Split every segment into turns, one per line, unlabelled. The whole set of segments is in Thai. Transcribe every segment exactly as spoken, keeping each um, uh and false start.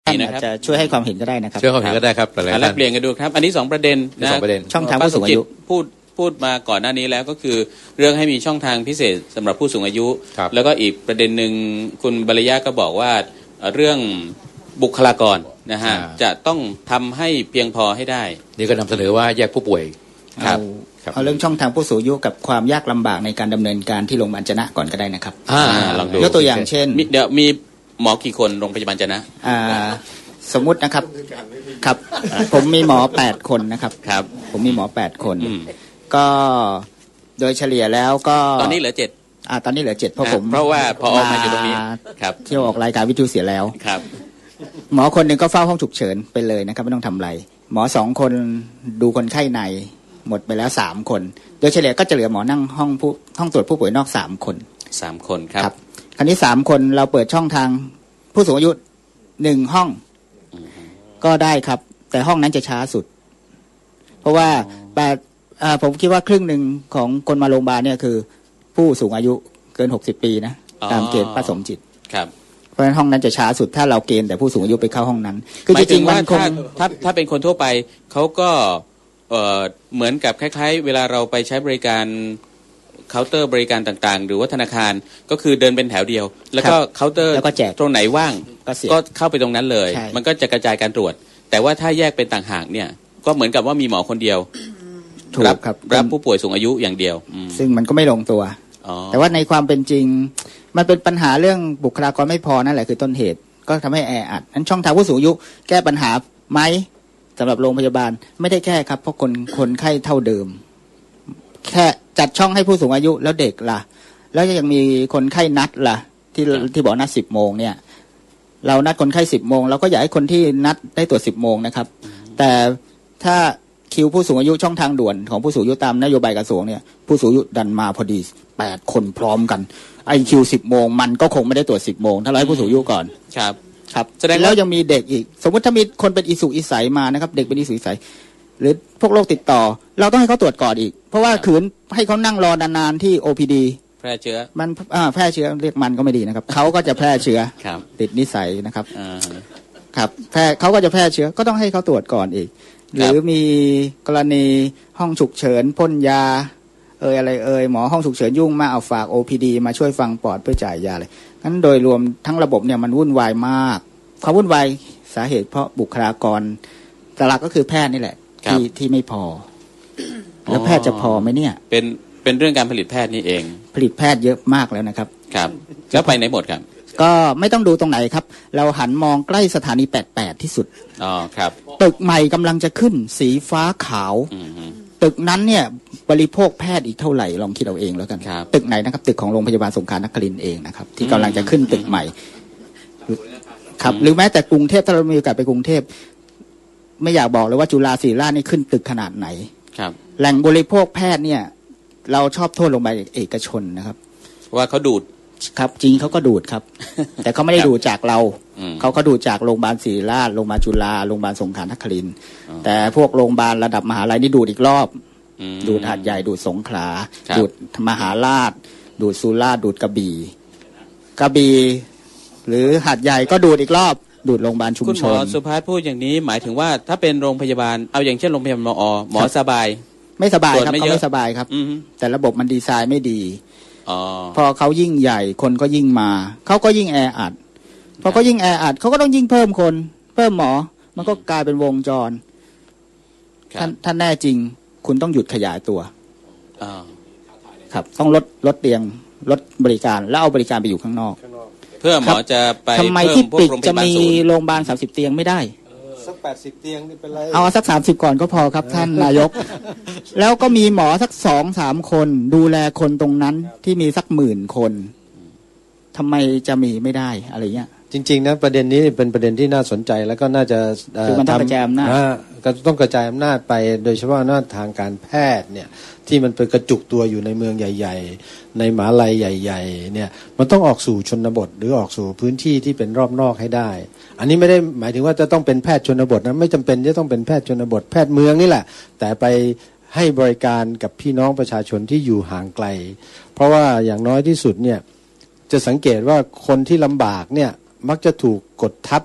ท่านอาจจะช่วยให้ความเห็นก็ได้นะครับ
ช่วยความเห็นก็ได้ครับหลายๆท่าน
แลกเปลี่ยนกันดูครับอันนี้สองประเด็นนะ
ช่องทางผู้สูงอายุ
พูดพูดมาก่อนหน้านี้แล้วก็คือเรื่องให้มีช่องทางพิเศษสำหรับผู้สูงอายุแล้วก็อีกประเด็นหนึ่งคุณบริยะก็บอกว่าเรื่องบุคลากรนะฮะจะต้องทำให้เพียงพอให้ได้
นี่ก็นำเสนอว่าแยกผู้ป่วย
ครับเอาเรื่องช่องทางผู้สูงอายุกับความยากลำบากในการดำเนินการที่โรงพยาบาลจะนะก่อนก็ได้นะครับ
ลองดู
ยกตัวอย่างเช่น
เดี๋ยวมีหมอกี่คนโรงพยาบาลจะนะ
สมมุตินะครับครับผมมีหมอแปดคนนะครับ
ครับ
ผมมีหมอแปดคนก็โดยเฉลี่ยแล้วก็
ตอนนี้เหลือเจ็ด
อ่าตอนนี้เหลือเจ็ดเพราะผม
เพราะว่าพอออกมาอยู่ตรงนี้ครับ
เที่ยวออกรายการวิทยุเสียแล้ว
ครับ
หมอคนหนึ่งก็เฝ้าห้องฉุกเฉินไปเลยนะครับไม่ต้องทำอะไรหมอสองคนดูคนไข้ในหมดไปแล้วสามคนโดยเฉลี่ยก็จะเหลือหมอนั่งห้องผู้ห้องตรวจผู้ป่วยนอกสามคน
สามคนครับ
คราวนี้สามคนเราเปิดช่องทางผู้สูงอายุหนึ่งห้องก็ได้ครับแต่ห้องนั้นจะช้าสุดเพราะว่าแปดผมคิดว่าครึ่งหนึ่งของคนมาโรงพยาบาลเนี่ยคือผู้สูงอายุเกินหกสิบปีนะตามเกณฑ์ป้าสมจิต
ครับ
เพราะฉะนั้นห้องนั้นจะช้าสุดถ้าเราเกณฑ์แต่ผู้สูงอายุไปเข้าห้องนั้น
คือจริงๆว่าถ้าถ้าถ้าเป็นคนทั่วไปเขาก็เอ่อเหมือนกับคล้ายๆเวลาเราไปใช้บริการเคาน์เตอร์บริการต่างๆหรือว่าธนาคารก็คือเดินเป็นแถวเดียวแล้วก็เคาน์เตอร์ตรงไหนว่างก็เข้าไปตรงนั้นเลยมันก็จะกระจายการตรวจแต่ว่าถ้าแยกเป็นต่างหากเนี่ยก็เหมือนกับว่ามีหมอคนเดียว
รับ
รับผู้ป่วยสูงอายุอย่างเดียว
ซึ่งมันก็ไม่ลงตัวแต่ว่าในความเป็นจริงมันเป็นปัญหาเรื่องบุคลากรไม่พอนั่นแหละคือต้นเหตุก็ทำให้แออัดนั้นช่องทางผู้สูงอายุแก้ปัญหาไหมสำหรับโรงพยาบาลไม่ได้แก้ครับเพราะคนคนไข้เท่าเดิมแค่จัดช่องให้ผู้สูงอายุแล้วเด็กล่ะแล้วยังมีคนไข้นัดล่ะที่ที่บอกนัดสิบโมงเนี่ยเรานัดคนไข้สิบโมงเราก็อยากให้คนที่นัดได้ตรวจสิบโมงนะครับแต่ถ้าคิวผู้สูงอายุช่องทางด่วนของผู้สูงอายุตามนโยบายกระทรวงเนี่ยผู้สูงอายุดันมาพอดีแปดคนพร้อมกันไอคิวสิบโมงมันก็คงไม่ได้ตรวจสิบโมงถ้าเราให้ผู้สูงอายุก่อน
ครับ
ครับแสดงแล้วยังมีเด็กอีกสมมติถ้ามีคนเป็นอิสุอิสัยมานะครับเด็กเป็นอิสุอิสัยหรือพวกโรคติดต่อเราต้องให้เขาตรวจก่อนอีกเพราะว่าขืนให้เขานั่งรอนานๆที่ โอ พี ดี
แพร่เชื้อ
มันอ่าแพร่เชื้อเรียกมันก็ไม่ดีนะครับเขาก็จะแพร่เชื้อติดนิสัยนะครับครับแพร่เขาก็จะแพร่เชื้อก็ต้องให้เขาตรวจก่อนอีกหรือมีกรณีห้องฉุกเฉินพ่นยาเอยอะไรเอยหมอห้องฉุกเฉินยุ่งมากเอาฝาก โอ พี ดี มาช่วยฟังปอดเพื่อจ่ายยาเลยงั้นโดยรวมทั้งระบบเนี่ยมันวุ่นวายมากความวุ่นวายสาเหตุเพราะบุคลากรหลักก็คือแพทย์นี่แหละที่ที่ไม่พอแล้วแพทย์จะพอไหมเนี่ย
เป็นเป็นเรื่องการผลิตแพทย์นี่เอง
ผลิตแพทย์เยอะมากแล้วนะครับ
ครับแล้วไปไหนหมดครับ
ก็ไม่ต้องดูตรงไหนครับเราหันมองใกล้สถานีแปดสิบแปดที่สุด
อ๋อครับ
ตึกใหม่กำลังจะขึ้นสีฟ้าขาวตึกนั้นเนี่ยบริโภคแพทย์อีกเท่าไหร่ลองคิดเอาเองแล้วกันตึกไหนนะครับตึกของโรงพยาบาลสงขลานครินทร์เองนะครับที่กำลังจะขึ้นตึกใหม่ครับหรือแม้แต่กรุงเทพถ้าเรามีโอกาสไปกรุงเทพไม่อยากบอกเลยว่าจุฬาศิริราชนี่ขึ้นตึกขนาดไหน
ครับ
แหล่งบริโภคแพทย์เนี่ยเราชอบโทษโรงพยาบาลเอกชนนะครับ
ว่าเขาดูด
ครับจริงเขาก็ดูดครับ แต่เขาไม่ได้ดูดจากเราเขาก็ดูดจากโรงพยาบาลศิริราชโรงพยาบาลจุฬาโรงพยาบาลสงขลานครินทร์แต่พวกโรงพยาบาลระดับมหาลัยนี่ดูดอีกรอบดูดหาดใหญ่ดูดสงขลาดูดมหาราชดูดสุราษฎร์ดูดกระบี่กระบี่หรือหาดใหญ่ก็ดูดอีกรอบดูดโรงพยาบาลชุมชน
คุณหมอสุภัสพูดอย่างนี้หมายถึงว่าถ้าเป็นโรงพยาบาลเอาอย่างเช่นโรงพยาบาลมอหมอสบาย
ไม่สบายครับเขาไม่สบายครับแต่ระบบมันดีไซน์ไม่ดีพอเขายิ่งใหญ่คนก็ยิ่งมาเขาก็ยิ่งแออัดพอเขายิ่งแออัดเขาก็ต้องยิ่งเพิ่มคนเพิ่มหมอมันก็กลายเป็นวงจรท่านท่านแน่จริงคุณต้องหยุดขยายตัวครับต้องลดลดเตียงลดบริการแล้วเอาบริการไปอยู่ข้างนอก
เพื่อหมอจะไป
ทำไมที่ปิดจะมีโรงพยาบาลสามสิบเตียงไม่ได้
สักแปดสิบเตียงนี่เป็นไร
เอาสักสามสิบก่อนก็พอครับท่านนายกแล้วก็มีหมอสักสองสามคนดูแลคนตรงนั้นที่มีสักหมื่นคนทำไมจะมีไม่ได้อะไรเงี้ย
จริงๆนะประเด็นนี้เป็นประเด็นที่น่าสนใจแล้วก็น่าจะ
คือมันต้องกระจายอำนาจ
ก็ต้องกระจายอำนาจไปโดยเฉพาะอำนาจทางการแพทย์เนี่ยที่มันเป็นกระจุกตัวอยู่ในเมืองใหญ่ๆในมหาลัยใหญ่ๆเนี่ยมันต้องออกสู่ชนบทหรือออกสู่พื้นที่ที่เป็นรอบนอกให้ได้อันนี้ไม่ได้หมายถึงว่าจะต้องเป็นแพทย์ชนบทนะไม่จำเป็นจะต้องเป็นแพทย์ชนบทแพทย์เมืองนี่แหละแต่ไปให้บริการกับพี่น้องประชาชนที่อยู่ห่างไกลเพราะว่าอย่างน้อยที่สุดเนี่ยจะสังเกตว่าคนที่ลำบากเนี่ยมักจะถูกกดทับ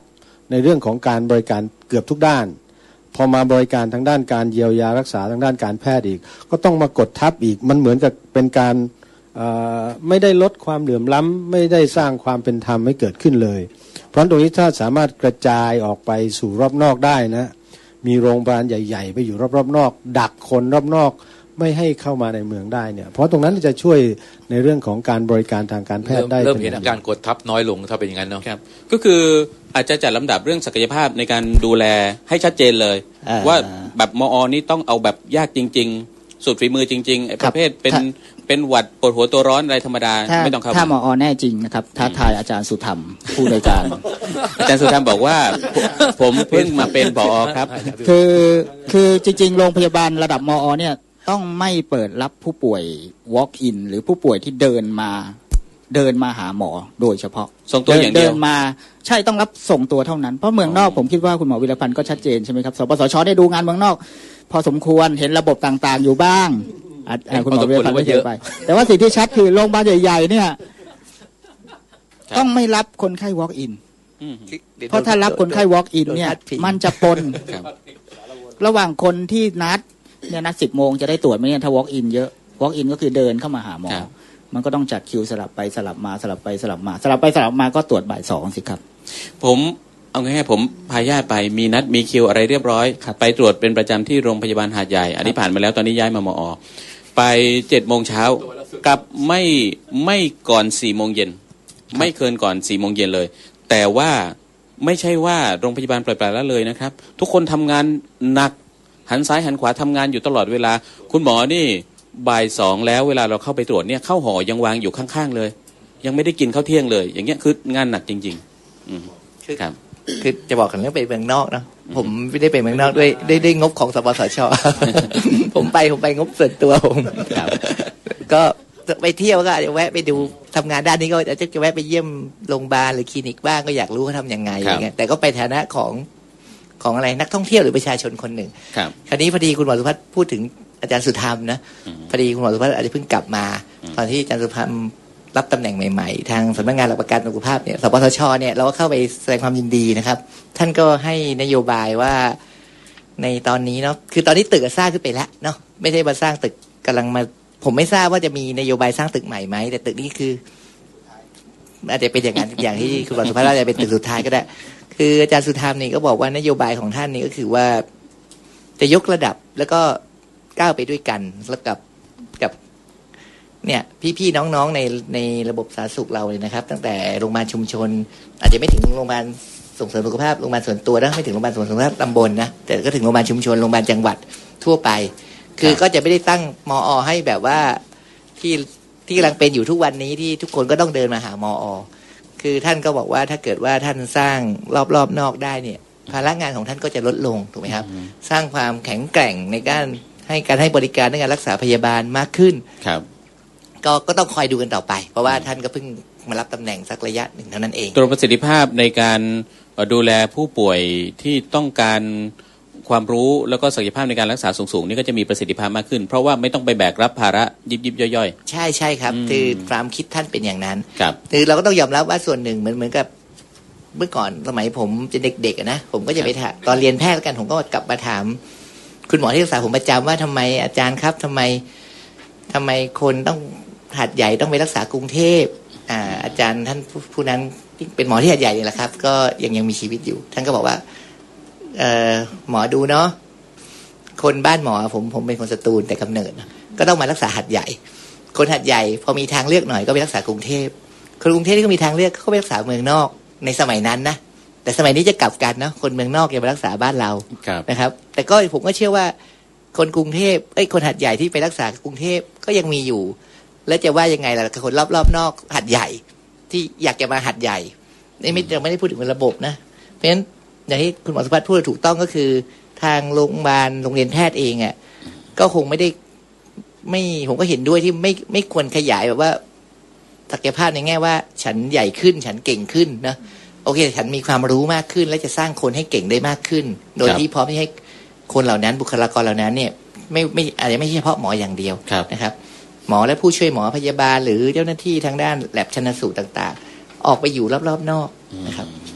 ในเรื่องของการบริการเกือบทุกด้านพอมาบริการทางด้านการเยียวยารักษาทางด้านการแพทย์อีกก็ต้องมากดทับอีกมันเหมือนกับเป็นการไม่ได้ลดความเหลื่อมล้ำไม่ได้สร้างความเป็นธรรมให้เกิดขึ้นเลยเพราะตรงนี้ถ้าสามารถกระจายออกไปสู่รอบนอกได้นะมีโรงพยาบาลใหญ่ๆไปอยู่รอบๆนอกดักคนรอบนอกไม่ให้เข้ามาในเมืองได้เนี่ยเพราะตรงนั้นจะช่วยในเรื่องของการบริการทางการแพทย์ได้
เริ่มเห็นอาการกดทับน้อยลงถ้าเป็นอย่างนั้นเนาะ
ครับก็คืออาจจะจัดลำดับเรื่องศักยภาพในการดูแลให้ชัดเจนเลยว่าแบบมอนี้ต้องเอาแบบยากจริงๆสุดฝีมือจริงๆไอ้ประเภทเป็นเป็นหวัดปวดหัวตัวร้อนอะไรธรรมดาไม่ต้องเข้า
ถ้ามอแน่จริงนะครับท้าทายอาจารย์สุธรรมผู้ในการ
อาจารย์สุธรรมบอกว่าผมเพิ่งมาเป็นผอครับ
คือคือจริงๆโรงพยาบาลระดับมอเนี่ยต้องไม่เปิดรับผู้ป่วย walk in หรือผู้ป่วยที่เดินมาเดินมาหาหมอโดยเฉพาะ
ส่งตัวอย่างเดียว
เดินมาใช่ต้องรับส่งตัวเท่านั้นเพราะเมืองนอกผมคิดว่าคุณหมอวิรพันธ์ก็ชัดเจนใช่ไหมครับสปสชได้ดูงานเมืองนอกพอสมควรเห็นระบบต่างๆอยู่บ้างคุณหมอวิรพันธ์ไม่เยอะไปแต่ว่าสิ่งที่ชัดคือโรงพยาบาลใหญ่ๆเนี่ยต้องไม่รับคนไข้ walk in เพราะถ้ารับคนไข้ walk in เนี่ยมันจะปนระหว่างคนที่นัดเนี่ยนัดสิบโมงจะได้ตรวจไหมเนี่ยถ้า walk in เยอะ walk in ก็คือเดินเข้ามาหาหมอมันก็ต้องจัดคิวสลับไปสลับมาสลับไปสลับมาสลับไปสลับมาก็ตรวจบ่ายสองสิครับ
ผมเอาง่ายๆผมพาญาติไปมีนัดมีคิวอะไรเรียบร้อยไปตรวจเป็นประจำที่โรงพยาบาลหาดใหญ่อันนี้ผ่านมาแล้วตอนนี้ย้ายมามอไปเจ็ดโมงเช้ากับไม่ไม่ก่อนสี่โมงเย็นไม่เกินก่อนสี่โมงเย็นเลยแต่ว่าไม่ใช่ว่าโรงพยาบาลปล่อยปละละเลยนะครับทุกคนทำงานหนักหันซ้ายหันขวาทำงานอยู่ตลอดเวลาคุณหมอนี่บ่ายสองแล้วเวลาเราเข้าไปตรวจเนี่ยข้าวห่อยังวางอยู่ข้างๆเลยยังไม่ได้กินข้าวเที่ยงเลยอย่างเงี้ยคืองานหนักจริงๆอืมครับ
คือจะบอกกันเรื่องไปเมืองนอกเนาะผมไม่ได้ไปเมืองนอกด้วยได้ได้งบของสปสช ผมไปผมไปงบส่วนตัวผมก็ไปเที่ยวก็อาจจะแวะไปดูทำงานด้านนี้ก็อาจจะแวะไปเยี่ยมโรงพยาบาลหรือคลินิกบ้างก็อยากรู้เขาทำยังไงอย่างเงี้ยแต่ก็ไปฐานะของของอะไรนักท่องเที่ยวหรือประชาชนคนหนึ่งคราวนี้พอดีคุณหมอสุพัฒน์พูดถึงอาจารย์สุธรรมนะพอดีคุณหมอสุพัฒน์อาจจะเพิ่งกลับมาตอนที่อาจารย์สุธรรมรับตำแหน่งใหม่ๆทางสำนักงานหลักประกันสุขภาพเนี่ยสปสชเนี่ยเราก็เข้าไปแสดงความยินดีนะครับท่านก็ให้นโยบายว่าในตอนนี้เนาะคือตอนนี้ตึกสร้างขึ้นไปแล้วเนาะไม่ได้มาสร้างตึกกำลังมาผมไม่ทราบว่าจะมีนโยบายสร้างตึกใหม่ไหมแต่ตึกนี้คืออาจจะเป็นอย่างนั้นอย่างที่คุณหมอสุภาพอาจจะเป็นตึกสุดท้ายก็ได้คืออาจารย์สุธรรมนี่ก็บอกว่านโยบายของท่านนี่ก็คือว่าจะยกระดับแล้วก็ก้าวไปด้วยกันแล้วกับกับเนี่ยพี่ๆน้องๆในในระบบสาธารณสุขเราเลยนะครับตั้งแต่โรงพยาบาลชุมชนอาจจะไม่ถึงโรงพยาบาลส่งเสริมสุขภาพโรงพยาบาลส่วนตัวนะไม่ถึงโรงพยาบาลส่งเสริมสุขภาพตำบลนะแต่ก็ถึงโรงพยาบาลชุมชนโรงพยาบาลจังหวัดทั่วไปคือก็จะไม่ได้ตั้งมอให้แบบว่าที่ที่กำลังเป็นอยู่ทุกวันนี้ที่ทุกคนก็ต้องเดินมาหามอคือท่านก็บอกว่าถ้าเกิดว่าท่านสร้างรอบๆนอกได้เนี่ยภาระงานของท่านก็จะลดลงถูกไหมครับสร้างความแข็งแกร่งในการให้การให้บริการในการรักษาพยาบาลมากขึ้น
ครับ
ก็ก็ต้องคอยดูกันต่อไปเพราะว่าท่านก็เพิ่งมารับตำแหน่งสักระยะหนึ่งเท่านั้นเอง
ตัวประสิทธิภาพในการดูแลผู้ป่วยที่ต้องการความรู้แล้วก็ศักยภาพในการรักษาสูงๆนี่ก็จะมีประสิทธิภาพมากขึ้นเพราะว่าไม่ต้องไปแบกรับภาระยิบยิบย่อย
ๆใช่ใช่ครับคือความคิดท่านเป็นอย่างนั้น
ครับ
คือเราก็ต้องยอมรับว่าส่วนหนึ่งเหมือนเหมือนกับเมื่อก่อนสมัยผมจะเด็กๆนะผมก็จะไปถามตอนเรียนแพทย์กันผมก็กลับมาถามคุณหมอที่รักษาผมประจำว่าทำไมอาจารย์ครับทำไมทำไมคนต้องหาดใหญ่ต้องไปรักษากรุงเทพอ่าอาจารย์ท่านผู้นั้นเป็นหมอที่หาดใหญ่นี่แหละครับก็ยังยังมีชีวิตอยู่ท่านก็บอกว่าเอ่อหมอดูเนาะคนบ้านหมอผมผมเป็นคนสตูลแต่กำเนิดก็ต้องมารักษาหาดใหญ่คนหาดใหญ่พอมีทางเลือกหน่อยก็ไปรักษากรุงเทพคนกรุงเทพที่ก็มีทางเลือกเขาไปรักษาเมืองนอกในสมัยนั้นนะแต่สมัยนี้จะกลับกันเนาะคนเมืองนอกจะไปรักษาบ้านเรานะครับแต่ก็ผมก็เชื่อว่าคนกรุงเทพไอ้คนหาดใหญ่ที่ไปรักษากรุงเทพก็ยังมีอยู่แล้วจะว่ายังไงล่ะคนรอบๆนอกหาดใหญ่ที่อยากจะมาหาดใหญ่นี่ไม่เราไม่ได้พูดถึงระบบนะเพราะฉะนั้นอย่างที่คุณหมอสุภัทรพูดถูกต้องก็คือทางโรงพยาบาลโรงเรียนแพทย์เองอ่ะก็คงไม่ได้ไม่ผมก็เห็นด้วยที่ไม่ไม่ควรขยายแบบว่าศักยภาพในแง่ว่าฉันใหญ่ขึ้นฉันเก่งขึ้นนะโอเคฉันมีความรู้มากขึ้นและจะสร้างคนให้เก่งได้มากขึ้นโดยที่พร้อมที่ให้คนเหล่านั้นบุคลากรเหล่านั้นเนี่ยไม่ไม่อาจจะไม่ใช่เฉพาะหมออย่างเดียวนะครับหมอและผู้ช่วยหมอพยาบาลหรือเจ้าหน้าที่ทางด้านแลบชันสูตรต่างๆออกไปอยู่รอบๆนอกนะครับ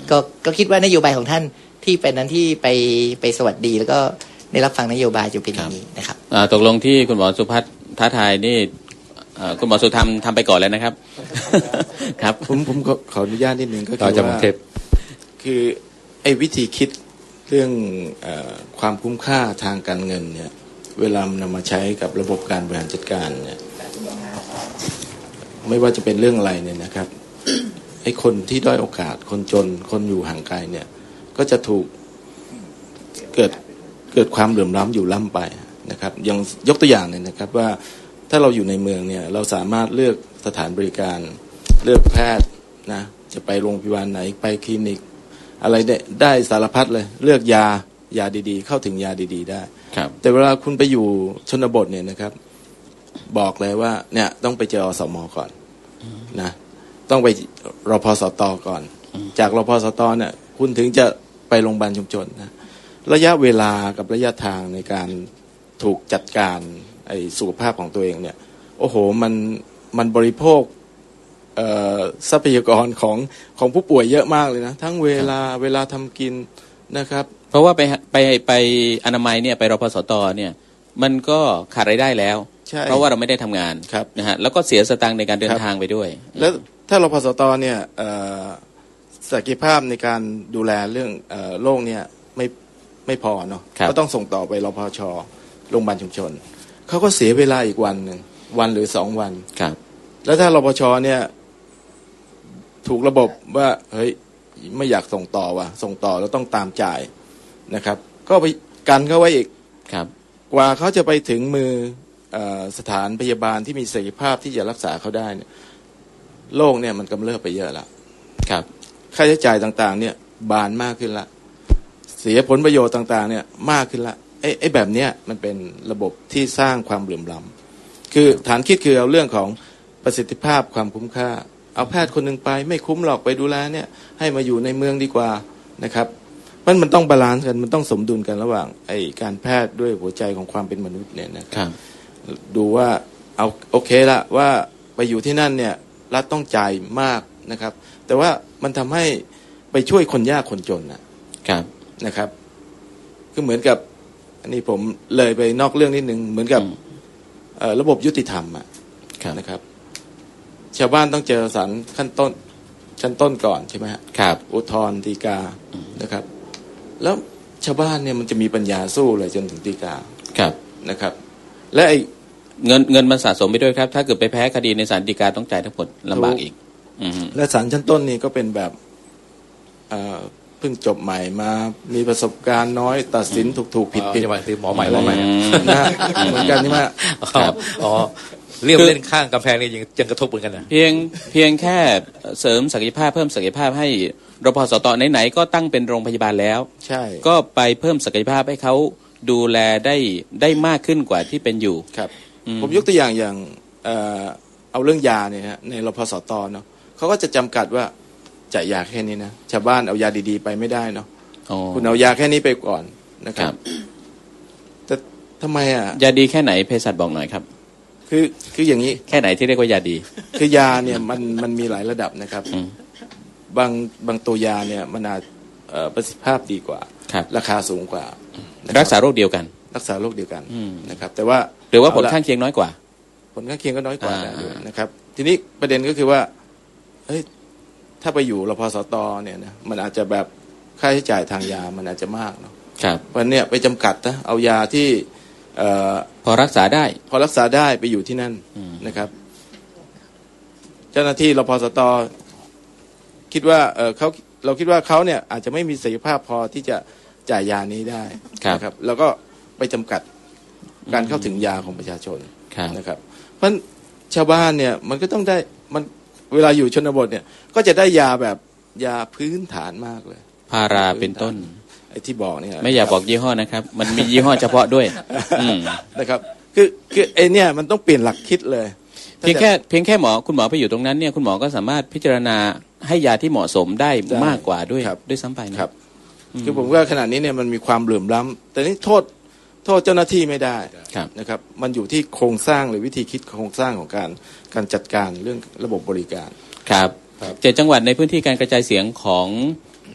ก็ก็คิดว่านโยบายของท่านที่เป็นนั้นที่ไปไปสวัสดีแล้วก็ได้รับฟังนโยบายจะเป็นอย่างนี้นะครับ
ตกลงที่คุณหมอสุพัฒน์ท้าทายนี่คุณหมอสุธรรมทำไปก่อนแล้วนะครับครับ
ผมผมขออนุญาตนิดนึงก็คือว่าคือไอ้วิธีคิดเรื่องเอ่อความคุ้มค่าทางการเงินเนี่ยเวลานำมาใช้กับระบบการบริหารจัดการเนี่ยไม่ว่าจะเป็นเรื่องอะไรเนี่ยนะครับไอ้คนที่ด้อยโอกาสคนจนคนอยู่ห่างไกลเนี่ยก็จะถูกเกิดเกิดความเหลื่อมล้ำอยู่ล้ำไปนะครับอย่างยกตัวอย่างเนี่ยนะครับว่าถ้าเราอยู่ในเมืองเนี่ยเราสามารถเลือกสถานบริการเลือกแพทย์นะจะไปโรงพยาบาลไหนไปคลินิกอะไรได้ได้สารพัดเลยเลือกยายาดีๆเข้าถึงยาดีๆได้แต่เวลาคุณไปอยู่ชนบทเนี่ยนะครับบอกเลยว่าเนี่ยต้องไปเจออสม.ก่อนนะต้องไปรพสต.ก่อนจากรพสต.เนี่ยคุณถึงจะไปโรงพยาบาลชุมชนนะระยะเวลากับระยะทางในการถูกจัดการไอ้สุขภาพของตัวเองเนี่ยโอ้โหมันมันบริโภคทรัพยากรของของผู้ป่วยเยอะมากเลยนะทั้งเวลาเวลาทำกินนะครับ
เพราะว่าไปไปไปอนามัยเนี่ยไปรพสต.เนี่ยมันก็ขาดรายได้แล้วเพราะว่าเราไม่ได้ทำงานนะฮะแล้วก็เสียสตางค์ในการเดินทางไปด้วย
แล้วถ้ารพสต.เนี่ยศักยภาพในการดูแลเรื่องโรคเนี่ยไม่ไม่พอเนาะก็ต้องส่งต่อไปรพช.โรงพยาบาลชุมชนเขาก็เสียเวลาอีกวันหนึ่งวันหรือสองวัน
ครับ
แล้วถ้ารพช.เนี่ยถูกระบบว่าเฮ้ยไม่อยากส่งต่อว่ะส่งต่อแล้วต้องตามจ่ายนะครับก็ไปกันเขาไว้อีก
ครับ
กว่าเขาจะไปถึงมือสถานพยาบาลที่มีศักยภาพที่จะรักษาเขาได้เนี่ยโรคเนี่ยมันกำเริบไปเยอะแล้ว
ครับ
ค่าใช้จ่ายต่างๆเนี่ยบานมากขึ้นละเสียผลประโยชน์ต่างๆเนี่ยมากขึ้นละไอ้ไอ้แบบเนี้ยมันเป็นระบบที่สร้างความเหลื่อมล้ำคือฐานคิดคือเอาเรื่องของประสิทธิภาพความคุ้มค่าเอาแพทย์คนหนึ่งไปไม่คุ้มหรอกไปดูแลเนี่ยให้มาอยู่ในเมืองดีกว่านะครับมันมันต้องบาลานซ์กันมันต้องสมดุลกันระหว่างไอ้การแพทย์ด้วยหัวใจของความเป็นมนุษย์เนี่ยนะครับดูว่าเอาโอเคละว่าไปอยู่ที่นั่นเนี่ยรัฐต้องจ่ายมากนะครับแต่ว่ามันทำให้ไปช่วยคนยากคนจนนะครับนะครับคือเหมือนกับอันนี้ผมเลยไปนอกเรื่องนิดนึงเหมือนกับระบบยุติธรรมอ่ะนะครับชาวบ้านต้องเจอศาลขั้นต้นชั้นต้นก่อนใช่ไหม
ครับ
อุทธรณ์ฎีกานะครับแล้วชาวบ้านเนี่ยมันจะมีปัญญาสู้เลยจนถึงฎีกา
ครับ
นะครับและไอ้
เงินเงินมันสะสมไปด้วยครับถ้าเกิดไปแพ้คดีในศาลฎีกาต้องจ่ายทั้งหมดลำบากอีก
และศาลชั้นต้นนี่ก็เป็นแบบเพิ่งจบใหม่มามีประสบการณ์น้อยตัดสินถูกถูกผิดผิด
คือหมอใหม่หมอใหม่
นะเหมือนกันนี่มา
อ๋อเรียบเล่นข้างกำแพงนี่ยังยังกระทบเหมือนกันนะ
เพียงเพียงแค่เสริมศักยภาพเพิ่มศักยภาพให้รพสต.ไหนๆก็ตั้งเป็นโรงพยาบาลแล้ว
ใช่
ก็ไปเพิ่มศักยภาพให้เขาดูแลได้ได้มากขึ้นกว่าที่เป็นอยู่
ครับผมยกตัวอย่างอย่างเอ่อเอาเรื่องยาเนี่ยฮะในรพสต.เนาะเขาก็จะจำกัดว่าจ่ายยาแค่นี้นะชาวบ้านเอายาดีๆไปไม่ได้เนาะคุณเอายาแค่นี้ไปก่อนนะครับแต่ทำไมอ่ะ
ยาดีแค่ไหนเภสัชบอกหน่อยครับ
คือคืออย่างนี้
แค่ไหนที่เรียกว่ายาดี
คือยาเนี่ยมันมันมีหลายระดับนะครับบางบางตัวยาเนี่ยมันอาจประสิทธิภาพดีกว่าราคาสูงกว่า
รักษาโรคเดียวกัน
รักษาโรคเดียวกันนะครับแต่ว่า
หรือว่าผลข้างเคียงน้อยกว่า
ผลข้างเคียงก็น้อยกว่านะครับทีนี้ประเด็นก็คือว่าเฮ้ยถ้าไปอยู่รพสต.เนี่ยนะมันอาจจะแบบค่าใช้จ่ายทางยามันอาจจะมากเนาะ
ครับ
วันเนี้ยไปจำกัดนะเอายาที่
พอรักษาได้
พอรักษาได้ไปอยู่ที่นั่นนะครับเจ้าหน้าที่รพสต.คิดว่าเออเขาเราคิดว่าเขาเนี่ยอาจจะไม่มีศักยภาพพอที่จะจ่ายยานี้ได้นะครับแล้วก็ไปจำกัดการเข้าถึงยาของประชาชนนะครับเพราะชาวบ้านเนี่ยมันก็ต้องได้มันเวลาอยู่ชนบทเนี่ยก็จะได้ยาแบบยาพื้นฐานมากเลย
พาราเป็นต้น
ไอ้ที่บอกเนี่ย
ไม่อยากบอกยี่ห้อนะครับมันมียี่ห้อเฉพาะด้วย
นะครับคือคือไอ้เนี่ยมันต้องเปลี่ยนหลักคิดเลย
เพียงแค่เพียงแค่หมอคุณหมอไปอยู่ตรงนั้นเนี่ยคุณหมอก็สามารถพิจารณาให้ยาที่เหมาะสมได้มากกว่าด้วยด้วยซ้ำไป
นะครับคือผมว่าขณะนี้เนี่ยมันมีความเหลื่อมล้ำแต่นี่โทษโทษเจ้าหน้าที่ไม่ได้นะครับมันอยู่ที่โครงสร้างหรือวิธีคิดโครงสร้างของการการจัดการเรื่องระบบบริการ
ครับเจ็ดจังหวัดในพื้นที่การกระจายเสียงของ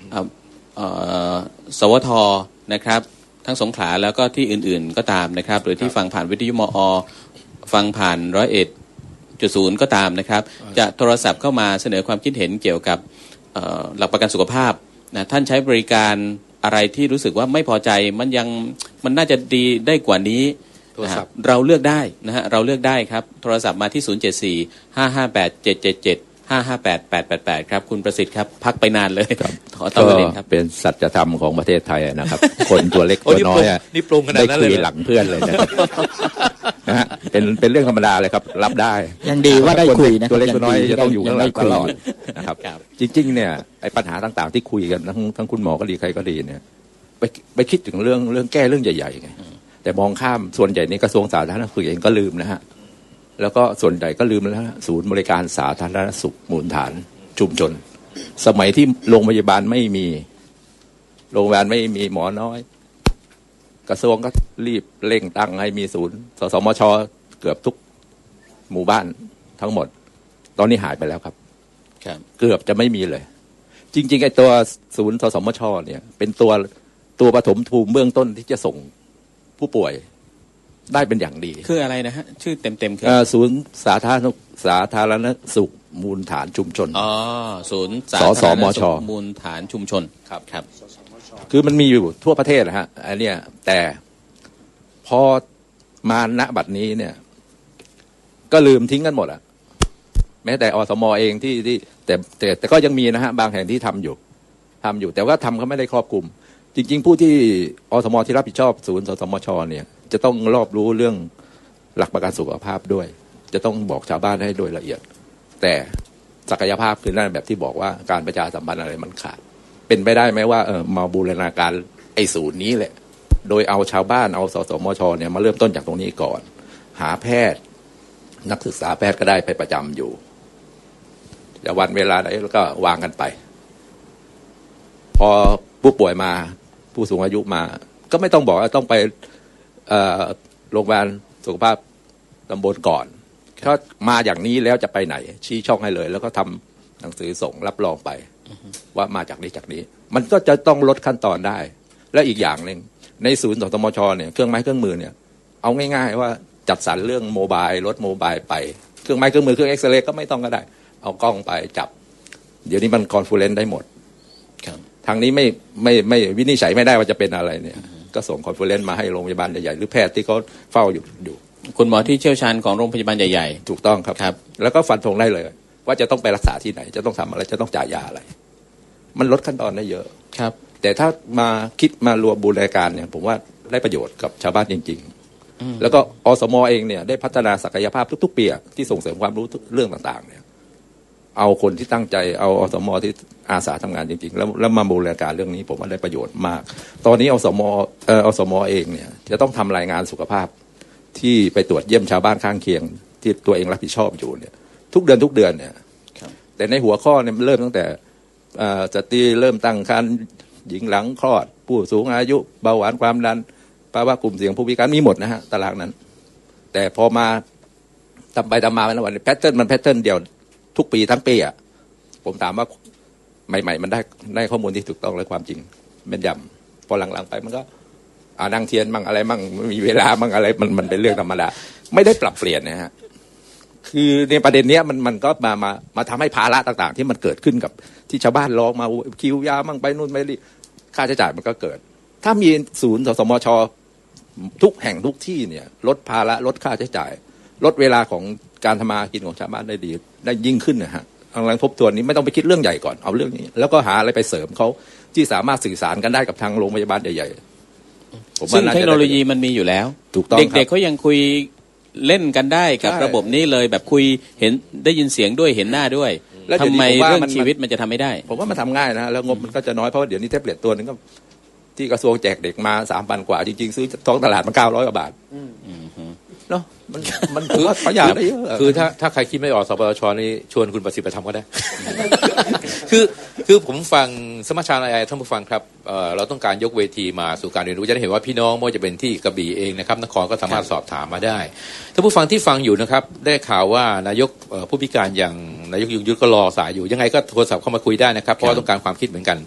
สวทนะครับทั้งสงขลาแล้วก็ที่อื่นๆก็ตามนะครับหรือที่ฟังผ่านวิทยุมอฟังผ่านร้อยเอ็ดจุดศูนย์ก็ตามนะครับจะโทรศัพท์เข้ามาเสนอความคิดเห็นเกี่ยวกับหลักประกันสุขภาพนะท่านใช้บริการอะไรที่รู้สึกว่าไม่พอใจมันยังมันน่าจะดีได้กว่านี้นะครับเราเลือกได้นะฮะเราเลือกได้ครับโทรศัพท์มาที่ศูนย์ เจ็ด สี่ ห้า ห้า แปด เจ็ด เจ็ด เจ็ด ห้า ห้า แปด แปด แปด แปดครับคุณประสิทธิ์ครับพักไปนานเลยขอต้อนรับครับ
เป็นสัจธรรมของประเทศไทยนะครับ คนตัวเล็กตัวน้อย
นี่ปรุงขนาดนั้นเลย
ได้คุยหลังเพื่อนเลยนะครับนะฮะเป็นเป็นเรื่องธรรมดาเลยครับรับได้
ยังดีว่าได้คุยนะ
ตัวเล็กตัวน้อยจะต้องอยู่ข้างหลังตลอดนะครับจริงๆเนี่ยไอ้ปัญหาต่างๆที่คุยกันทั้งทั้งคุณหมอก็ดีใครก็ดีเนี่ยไปไปคิดถึงเรื่องเรื่องแก้เรื่องใหญ่ๆไงแต่มองข้ามส่วนใหญ่ในกระทรวงสาธารณสุขเองก็ลืมนะฮะแล้วก็ส่วนใหญ่ก็ลืมแล้วศูนย์บริการสาธารณสุขมูลฐานชุมชนสมัยที่โรงพยาบาลไม่มีโรงพยาบาลไม่มีหมอน้อยกระทรวงก็รีบเร่งตั้งให้มีศูนย์สสมชเกือบทุกหมู่บ้านทั้งหมดตอนนี้หายไปแล้วครับเกือบจะไม่มีเลยจริงๆไอ้ตัวศูนย์สสมชเนี่ยเป็นตัวตัวปฐมภูมิเบื้องต้นที่จะส่งผู้ป่วยได้เป็นอย่างดี
คืออะไรนะฮะชื่อเต็มๆคือ
ศูนย์สาธารณสาธารณสุขมูลฐานชุมชน
อ๋อศูนย์สาธารณสุขมูลฐานชุมชนครับครับ
คือมันมีอยู่ทั่วประเทศนะฮะอันเนี้ยแต่พอมาณบัดนี้เนี่ยก็ลืมทิ้งกันหมดอ่ะแม้แต่อสมเองที่ที่แต่แต่แต่ก็ยังมีนะฮะบางแห่งที่ทำอยู่ทำอยู่แต่ว่าทำเขาไม่ได้ครอบคลุมจริงๆผู้ที่อสมที่รับผิดชอบศูนย์สสมชเนี่ยจะต้องรอบรู้เรื่องหลักประกันสุขภาพด้วยจะต้องบอกชาวบ้านให้โดยละเอียดแต่ศักยภาพคือนั่นแบบที่บอกว่าการประชาสัมพันธ์อะไรมันขาดเป็นไปได้ไหมว่าเออมาบูรณาการไอ้ศูนย์นี้แหละโดยเอาชาวบ้านเอาสสมชเนี่ยมาเริ่มต้นจากตรงนี้ก่อนหาแพทย์นักศึกษาแพทย์ก็ได้ไปประจำอยู่จะวันเวลาไหนแล้วก็วางกันไปพอผู้ป่วยมาผู้สูงอายุมาก็ไม่ต้องบอกว่าต้องไปโรงพยาบาลสุขภาพตำบลก่อนถ้ามาอย่างนี้แล้วจะไปไหนชี้ช่องให้เลยแล้วก็ทำหนังสือส่งรับรองไป uh-huh. ว่ามาจากนี้จากนี้มันก็จะต้องลดขั้นตอนได้และอีกอย่างหนึ่งในศูนย์สสมชเนี่ยเครื่องไม้เครื่องมือเนี่ยเอาง่ายๆว่าจัดสรรเรื่องโมบายรถโมบายไปเครื่องไม้เครื่องมือเครื่องเอ็กซเรย์ก็ไม่ต้องก็ได้เอากล้องไปจับเดี๋ยวนี้มันคอนเฟอเรนซ์ได้หมดทางนี้ไม่ไม่ไม่วินิจฉัยไม่ได้ว่าจะเป็นอะไรเนี่ยก็ส่งคอนเฟอเรนซ์มาให้โรงพยาบาลใหญ่ๆหรือแพทย์ที่เขาเฝ้าอยู่อยู่
คุณหมอที่เชี่ยวชาญของโรงพยาบาลใหญ่
ๆถูกต้องครับครับแล้วก็ฟันธงได้เลยว่าจะต้องไปรักษาที่ไหนจะต้องทำอะไรจะต้องจ่ายยาอะไรมันลดขั้นตอนได้เยอะ
ครับ
แต่ถ้ามาคิดมารวมบูรณาการเนี่ยผมว่าได้ประโยชน์กับชาวบ้านจริงๆแล้วก็อสมเองเนี่ยได้พัฒนาศักยภาพทุกๆปีที่ส่งเสริมความรู้เรื่องต่างๆเนี่ยเอาคนที่ตั้งใจเอาอสมที่อาสาทำงานจริงๆแล้วแล้วมาบูรณาการเรื่องนี้ผมว่าได้ประโยชน์มากตอนนี้อสมเอ่ออสมเองเนี่ยจะต้องทำรายงานสุขภาพที่ไปตรวจเยี่ยมชาวบ้านข้างเคียงที่ตัวเองรับผิดชอบอยู่เนี่ยทุกเดือนทุกเดือนเนี่ยแต่ในหัวข้อเนี่ยเริ่มตั้งแต่สตรีเริ่มตั้งครรภ์หญิงหลังคลอดผู้สูงอายุเบาหวานความดันภาวะกลุ่มเสี่ยงผู้พิการมีหมดนะฮะตารางนั้นแต่พอมาทำไปทำมาวันแพทเทิร์นมันแพทเทิร์นเดียวทุกปีทั้งปีอ่ะผมถามว่าใหม่ๆมันได้ได้ข้อมูลที่ถูกต้องและความจริงแม่นยำพอหลังๆไปมันก็อ่านั่งเทียนมั่งอะไรมั่งไม่มีเวลามั่งอะไรมันมันเป็นเรื่องธรรมดาไม่ได้ปรับเปลี่ยนนะฮะคือในประเด็นเนี้ยมันมันก็มามามาทำให้ภาระต่างๆที่มันเกิดขึ้นกับที่ชาวบ้านร้องมาคิวยามั่งไปนู่นไปนี่ค่าใช้จ่ายมันก็เกิดถ้ามีศูนย์สสมชทุกแห่งทุกที่เนี่ยลดภาระลดค่าใช้จ่ายลดเวลาของการทำมากินของชาวบ้านได้ดีได้ยิ่งขึ้นนะฮะกำลังทบทวนนี้ไม่ต้องไปคิดเรื่องใหญ่ก่อนเอาเรื่องนี้แล้วก็หาอะไรไปเสริมเขาที่สามารถสื่อสารกันได้กับทางโรงพยาบาลใหญ่ๆ
ซึ่งเทคโนโลยีมันมีอยู่แล้ว
ถูกต้อง
เด็กๆเขายังคุยเล่นกันได้กับระบบนี้เลยแบบคุยเห็นได้ยินเสียงด้วยเห็นหน้าด้วยทำไมเรื่องชีวิตมันจะทำไม่ได้
ผมว่ามันทำง่ายนะแล้วงบมันก็จะน้อยเพราะเดี๋ยวนี้แท็บเล็ตตัวนึงก็ที่กระทรวงแจกเด็กมาสามพันกว่าจริงๆซื้อท้องตลาดมันเก้าร้อยกว่าบาทเนาะมันมันคือว่าประหยัดได้เยอะ
คือถ้าถ้าใครคิดไม่ออกสปสชนี่ชวนคุณประสิทธิ์ไปทำก็ได้ คือคือผมฟังสมัชชาอะไรท่านผู้ฟังครับเอ่อเราต้องการยกเวทีมาสู่การเรียนรู้จะได้เห็นว่าพี่น้องไม่ว่าจะเป็นที่กระบี่เองนะครับนครก็สามารถสอบถามมาได้ท่านผู้ฟังที่ฟังอยู่นะครับได้ข่าวว่านายกผู้พิการอย่างนายกยงยุทธก็รอสายอยู่ยังไงก็โทรศัพท์เข้ามาคุยได้นะครับเพราะต้องการความคิดเหมือนกัน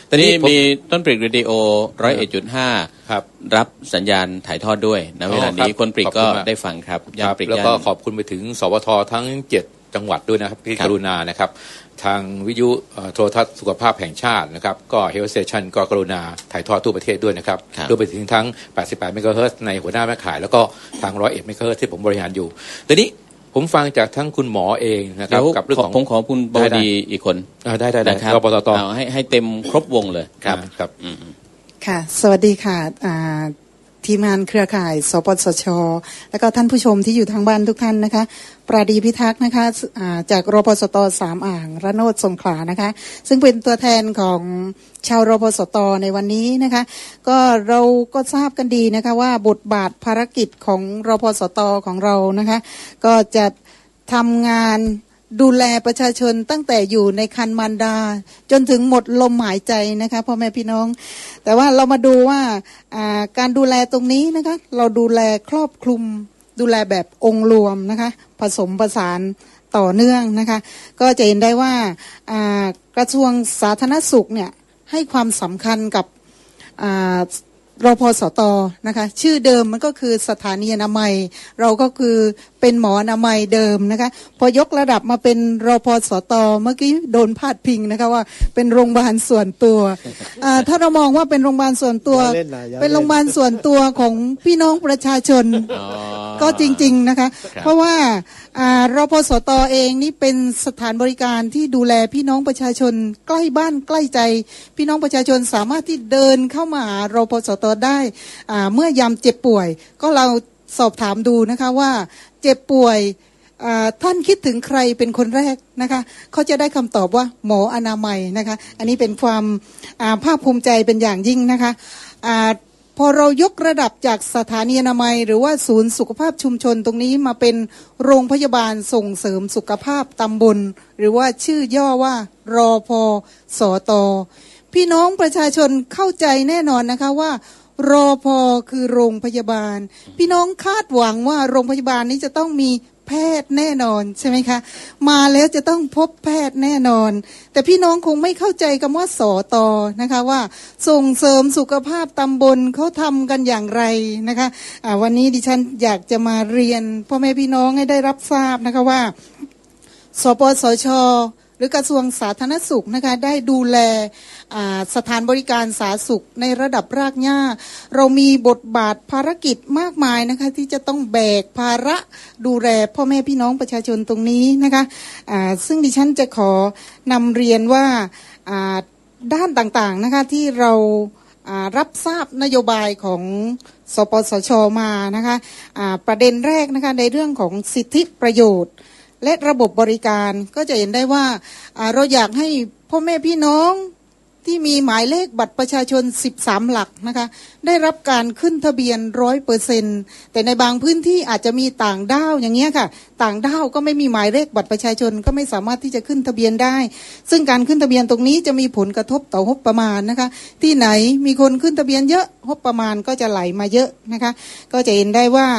ตอนนี้มีต้นปริกเรดิโอร้อยเอ็ดจุดห้า
ครับ
รับสัญญาณถ่ายทอดด้วยนะเวลานี้คนปริกก็ได้ฟังครับ
ย่านปริกแล้วก็ขอบคุณไปถึงสวททั้งเจ็ดจังหวัดด้วยนะครับที่กรุณานะครับทางวิทยุโทรทัศน์สุขภาพแห่งชาตินะครับก็ Health Station ก็กรุณาถ่ายทอดทั่วประเทศด้วยนะครับรวมไปถึงทั้งแปดสิบแปดเมกะเฮิรตซ์ในหัวหน้าแม่ข่ายแล้วก็ทางหนึ่งร้อยเอ็ดเมกะเฮิรตซ์ที่ผมบริหารอยู่ทีนี้ผมฟังจากทั้งคุณหมอเองนะครับกับเรื่องของ
ผมขอคุณบดีอีกคน
ได้ได้ได้
ครับรปตตให้ให้เต็มครบวงเลย
ครับครับ
ค่ะสวัสดีค่ะทีมงานเครือข่ายสปสช.แล้วก็ท่านผู้ชมที่อยู่ทางบ้านทุกท่านนะคะปราดีพิทักษ์นะคะจากรปสต.สามอ่างระโนดสงขลานะคะซึ่งเป็นตัวแทนของชาวรปสต.ในวันนี้นะคะก็เราก็ทราบกันดีนะคะว่าบทบาทภารกิจของรปสต.ของเรานะคะก็จะทำงานดูแลประชาชนตั้งแต่อยู่ในครรภ์มารดาจนถึงหมดลมหายใจนะคะพ่อแม่พี่น้องแต่ว่าเรามาดูว่าการดูแลตรงนี้นะคะเราดูแลครอบคลุมดูแลแบบองค์รวมนะคะผสมผสานต่อเนื่องนะคะก็จะเห็นได้ว่ากระทรวงสาธารณสุขเนี่ยให้ความสำคัญกับรพสต.นะคะชื่อเดิมมันก็คือสถานีอนามัยเราก็คือเป็นหมออนามัยเดิมนะคะพอยกระดับมาเป็นรพสต.เมื่อกี้โดนพาดพิงนะคะว่าเป็นโรงพยาบาลส่วนตัวถ้าเรามองว่าเป็นโรงพยาบาลส่วนตัวเป็นโรงพยาบาลส่วนตัวของพี่น้องประชาชนก็จริงๆนะคะเพราะว่ารพสต.เองนี่เป็นสถานบริการที่ดูแลพี่น้องประชาชนใกล้บ้านใกล้ใจพี่น้องประชาชนสามารถที่เดินเข้ามาหารพสต.ได้เมื่อยามเจ็บป่วยก็เราสอบถามดูนะคะว่าเจ็บป่วยท่านคิดถึงใครเป็นคนแรกนะคะเขาจะได้คำตอบว่าหมออนามัยนะคะอันนี้เป็นความภาคภูมิใจเป็นอย่างยิ่งนะคะพอเรายกระดับจากสถานีอนามัยหรือว่าศูนย์สุขภาพชุมชนตรงนี้มาเป็นโรงพยาบาลส่งเสริมสุขภาพตำบลหรือว่าชื่อย่อว่ารพสต.พี่น้องประชาชนเข้าใจแน่นอนนะคะว่ารพคือโรงพยาบาลพี่น้องคาดหวังว่าโรงพยาบาลนี้จะต้องมีแพทย์แน่นอนใช่ไหมคะมาแล้วจะต้องพบแพทย์แน่นอนแต่พี่น้องคงไม่เข้าใจคำว่าสต.นะคะว่าส่งเสริมสุขภาพตำบลเขาทำกันอย่างไรนะคะะวันนี้ดิฉันอยากจะมาเรียนพ่อแม่พี่น้องให้ได้รับทราบนะคะว่าสปสช.หรือกระทรวงสาธารณสุขนะคะได้ดูแลสถานบริการสาธารณสุขในระดับรากหญ้าเรามีบทบาทภารกิจมากมายนะคะที่จะต้องแบกภาระดูแลพ่อแม่พี่น้องประชาชนตรงนี้นะคะซึ่งดิฉันจะขอนำเรียนว่าด้านต่างๆนะคะที่เรารับทราบนโยบายของสปสช.มานะคะประเด็นแรกนะคะในเรื่องของสิทธิประโยชน์และระบบบริการก็จะเห็นได้ว่าเราอยากให้พ่อแม่พี่น้องที่มีหมายเลขบัตรประชาชนสิบสามหลักนะคะได้รับการขึ้นทะเบียน ร้อยเปอร์เซ็นต์ แต่ในบางพื้นที่อาจจะมีต่างด้าวอย่างเงี้ยค่ะต่างด้าวก็ไม่มีหมายเลขบัตรประชาชนก็ไม่สามารถที่จะขึ้นทะเบียนได้ซึ่งการขึ้นทะเบียนตรงนี้จะมีผลกระทบต่องบประมาณนะคะที่ไหนมีคนขึ้นทะเบียนเยอะงบประมาณก็จะไหลมาเยอะนะคะก็จะเห็นได้ว่า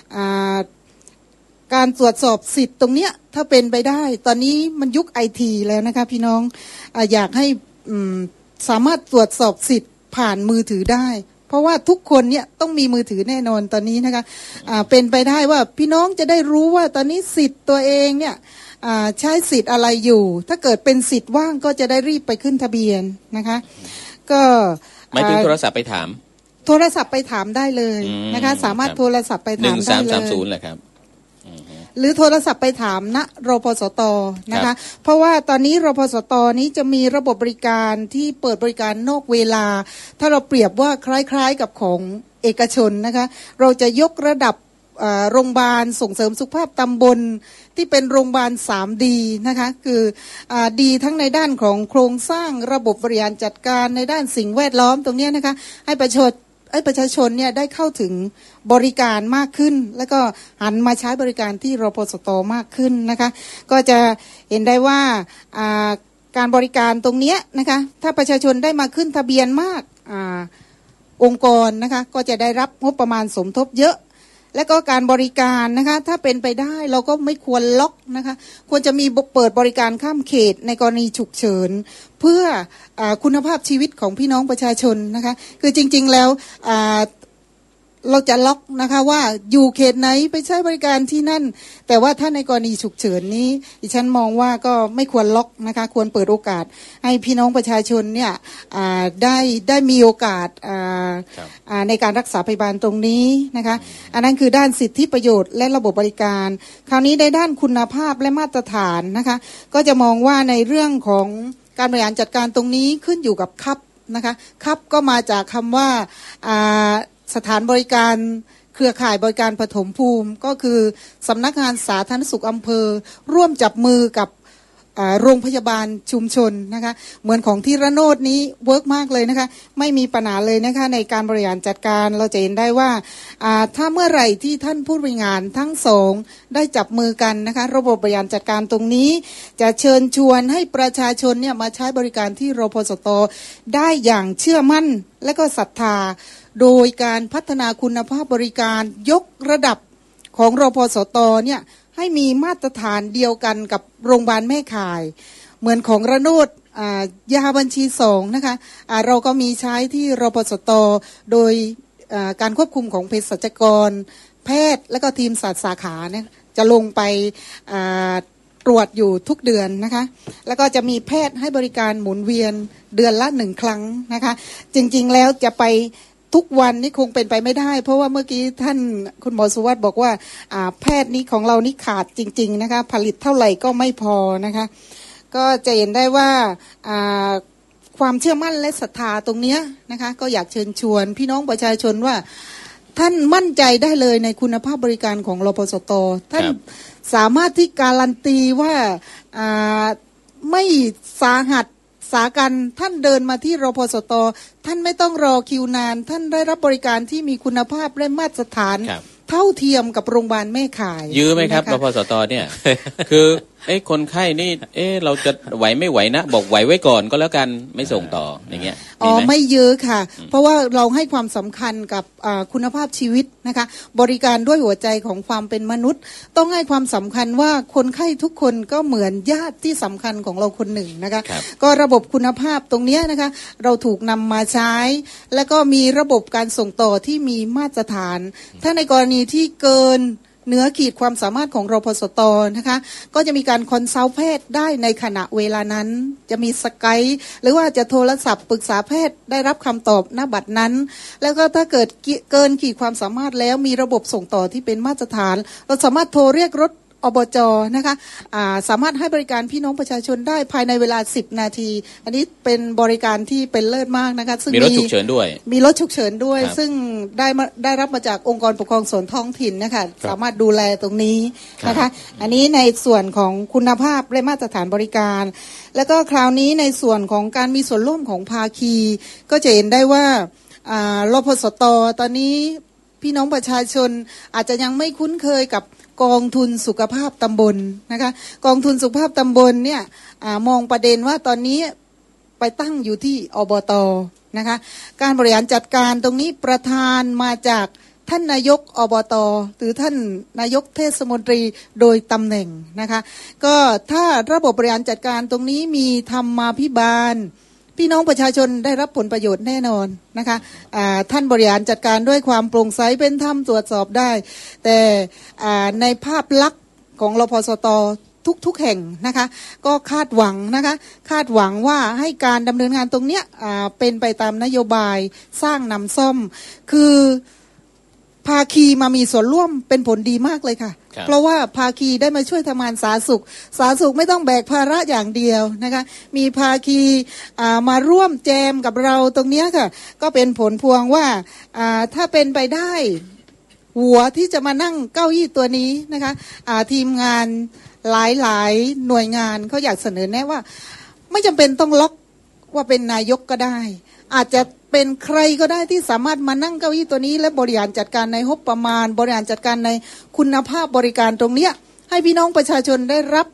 การตรวจสอบสิทธิ์ตรงเนี้ยถ้าเป็นไปได้ตอนนี้มันยุคไอทีแล้วนะคะพี่น้องอ่าอยากให้สามารถตรวจสอบสิทธิ์ผ่านมือถือได้เพราะว่าทุกคนเนี่ยต้องมีมือถือแน่นอนตอนนี้นะคะอ่าเป็นไปได้ว่าพี่น้องจะได้รู้ว่าตอนนี้สิทธิ์ตัวเองเนี่ยอ่าใช้สิทธิ์อะไรอยู่ถ้าเกิดเป็นสิทธิ์ว่างก็จะได้รีบไปขึ้นทะเบียนนะคะก็
หมายถึงโทรศัพท์ไปถาม
โทรศัพท์ไปถามได้เลยนะคะสามารถโทรศัพท์ไปถามได้เลยหนึ่งสามสามศูนย์แหละครับหรือโทรศัพท์ไปถามณรพสต.นะคะเพราะว่าตอนนี้รพสต.นี้จะมีระบบบริการที่เปิดบริการนอกเวลาถ้าเราเปรียบว่าคล้ายๆกับของเอกชนนะคะเราจะยกระดับโรงพยาบาลส่งเสริมสุขภาพตำบลที่เป็นโรงพยาบาล สาม ดี นะคะคือดีทั้งในด้านของโครงสร้างระบบบริหารจัดการในด้านสิ่งแวดล้อมตรงนี้นะคะให้ประชาชนให้ประชาชนเนี่ยได้เข้าถึงบริการมากขึ้นแล้วก็หันมาใช้บริการที่รพสต.มากขึ้นนะคะก็จะเห็นได้ว่าการบริการตรงนี้นะคะถ้าประชาชนได้มาขึ้นทะเบียนมาก อ, องค์กรนะคะก็จะได้รับงบประมาณสมทบเยอะและก็การบริการนะคะถ้าเป็นไปได้เราก็ไม่ควรล็อกนะคะควรจะมีเปิดบริการข้ามเขตในกรณีฉุกเฉินเพื่ออคุณภาพชีวิตของพี่น้องประชาชนนะคะคือจริงๆแล้วเราจะล็อกนะคะว่าอยู่เขตไหนไปใช้บริการที่นั่นแต่ว่าถ้าในกรณีฉุกเฉินนี้ดิฉันมองว่าก็ไม่ควรล็อกนะคะควรเปิดโอกาสให้พี่น้องประชาชนเนี่ยได้ได้มีโอกาสในการรักษาพยาบาลตรงนี้นะคะอันนั้นคือด้านสิทธิประโยชน์และระบบบริการคราวนี้ในด้านคุณภาพและมาตรฐานนะคะก็จะมองว่าในเรื่องของการบริหารจัดการตรงนี้ขึ้นอยู่กับคัพนะคะคัพก็มาจากคำว่าสถานบริการเครือข่ายบริการปฐมภูมิก็คือสำนักงานสาธารณสุขอำเภอร่วมจับมือกับโรงพยาบาลชุมชนนะคะเหมือนของที่ระโนดนี้เวิร์กมากเลยนะคะไม่มีปัญหาเลยนะคะในการบริหารจัดการเราจะเห็นได้ว่าถ้าเมื่อไหร่ที่ท่านผู้บริหารทั้งสองได้จับมือกันนะคะระบบบริหารจัดการตรงนี้จะเชิญชวนให้ประชาชนเนี่ยมาใช้บริการที่รพสตได้อย่างเชื่อมั่นและก็ศรัทธาโดยการพัฒนาคุณภาพบริการยกระดับของรพสตเนี่ยให้มีมาตรฐานเดียวกันกับโรงพยาบาลแม่ข่ายเหมือนของระโนดยาบัญชีสองนะคะะเราก็มีใช้ที่รพสตโดยการควบคุมของเภสัชกรแพทย์และก็ทีมศาสตร์สาขาเนี่ยจะลงไปตรวจอยู่ทุกเดือนนะคะแล้วก็จะมีแพทย์ให้บริการหมุนเวียนเดือนละหนึ่งครั้งนะคะจริงๆแล้วจะไปทุกวันนี่คงเป็นไปไม่ได้เพราะว่าเมื่อกี้ท่านคุณหมอสุวัสดิ์บอกว่าแพทย์นี้ของเรานี่ขาดจริงๆนะคะผลิตเท่าไหร่ก็ไม่พอนะคะก็จะเห็นได้ว่าความเชื่อมั่นและศรัทธาตรงนี้นะคะก็อยากเชิญชวนพี่น้องประชาชนว่าท่านมั่นใจได้เลยในคุณภาพบริการของรพสตท่านสามารถที่การันตีว่าไม่สาหัสสากันท่านเดินมาที่รพสตท่านไม่ต้องรอคิวนานท่านได้รับบริการที่มีคุณภาพและมาตรฐานเท่าเทียมกับโรงพยาบาลแม่ข่าย
ยื้อไหมครับรพสตเนี่ย คือเอ้คนไข้นี่เอ้เราจะไหวไม่ไหวนะบอกไหวไว้ก่อนก็แล้วกันไม่ส่งต่ออย่างเงี้ย
อ๋อไม่เยอะค่ะเพราะว่าเราให้ความสำคัญกับคุณภาพชีวิตนะคะบริการด้วยหัวใจของความเป็นมนุษย์ต้องให้ความสำคัญว่าคนไข้ทุกคนก็เหมือนญาติที่สำคัญของเราคนหนึ่งนะคะก็ระบบคุณภาพตรงนี้นะคะเราถูกนำมาใช้แล้วก็มีระบบการส่งต่อที่มีมาตรฐานถ้าในกรณีที่เกินเหนือขีดความสามารถของรพสตนะคะก็จะมีการคอนซัลท์แพทย์ได้ในขณะเวลานั้นจะมีสกายหรือว่าจะโทรศัพท์ปรึกษาแพทย์ได้รับคำตอบณบัดนั้นแล้วก็ถ้าเกิดเกินขีดความสามารถแล้วมีระบบส่งต่อที่เป็นมาตรฐานเราสามารถโทรเรียกรถอบจ.นะคะสามารถให้บริการพี่น้องประชาชนได้ภายในเวลาสิบนาทีอันนี้เป็นบริการที่เป็นเลิศมากนะคะ
ซึ่งมีรถฉุกเฉินด้วย
มีรถฉุกเฉินด้วยซึ่งได้ได้รับมาจากองค์กรปกครองส่วนท้องถิ่นนะคะสามารถดูแลตรงนี้นะคะอันนี้ในส่วนของคุณภาพและมาตรฐานบริการแล้วก็คราวนี้ในส่วนของการมีส่วนร่วมของภาคีก็จะเห็นได้ว่ารพสตตอนนี้พี่น้องประชาชนอาจจะยังไม่คุ้นเคยกับกองทุนสุขภาพตำบลนะคะกองทุนสุขภาพตำบลเนี่ยมองประเด็นว่าตอนนี้ไปตั้งอยู่ที่อบต.นะคะการบริหารจัดการตรงนี้ประธานมาจากท่านนายกอบต.หรือท่านนายกเทศมนตรีโดยตำแหน่งนะคะก็ถ้าระบบบริหารจัดการตรงนี้มีธรรมาภิบาลพี่น้องประชาชนได้รับผลประโยชน์แน่นอนนะคะท่านบริหารจัดการด้วยความโปร่งใสเป็นธรรมตรวจสอบได้แต่ในภาพลักษณ์ของรพสตทุกๆแห่งนะคะก็คาดหวังนะคะคาดหวังว่าให้การดำเนินงานตรงเนี้ยเป็นไปตามนโยบายสร้างนำซ่อมคือภาคีมามีส่วนร่วมเป็นผลดีมากเลยค่ะเพราะว่าภาคีได้มาช่วยทำงานสาธารณสุขสาธารณสุขไม่ต้องแบกภาระอย่างเดียวนะคะมีภาคีมาร่วมแจมกับเราตรงนี้ค่ะก็เป็นผลพวงว่าถ้าเป็นไปได้หัวที่จะมานั่งเก้าอี้ตัวนี้นะคะทีมงานหลายๆหน่วยงานเขาอยากเสนอแนะว่าไม่จำเป็นต้องล็อกว่าเป็นนายกก็ได้อาจจะเป็นใครก็ได้ที่สามารถมานั่งเก้าอี้ตัวนี้และบริหารจัดการในงบประมาณบริหารจัดการในคุณภาพบริการตรงเนี้ยให้พี่น้องประชาชนได้รับ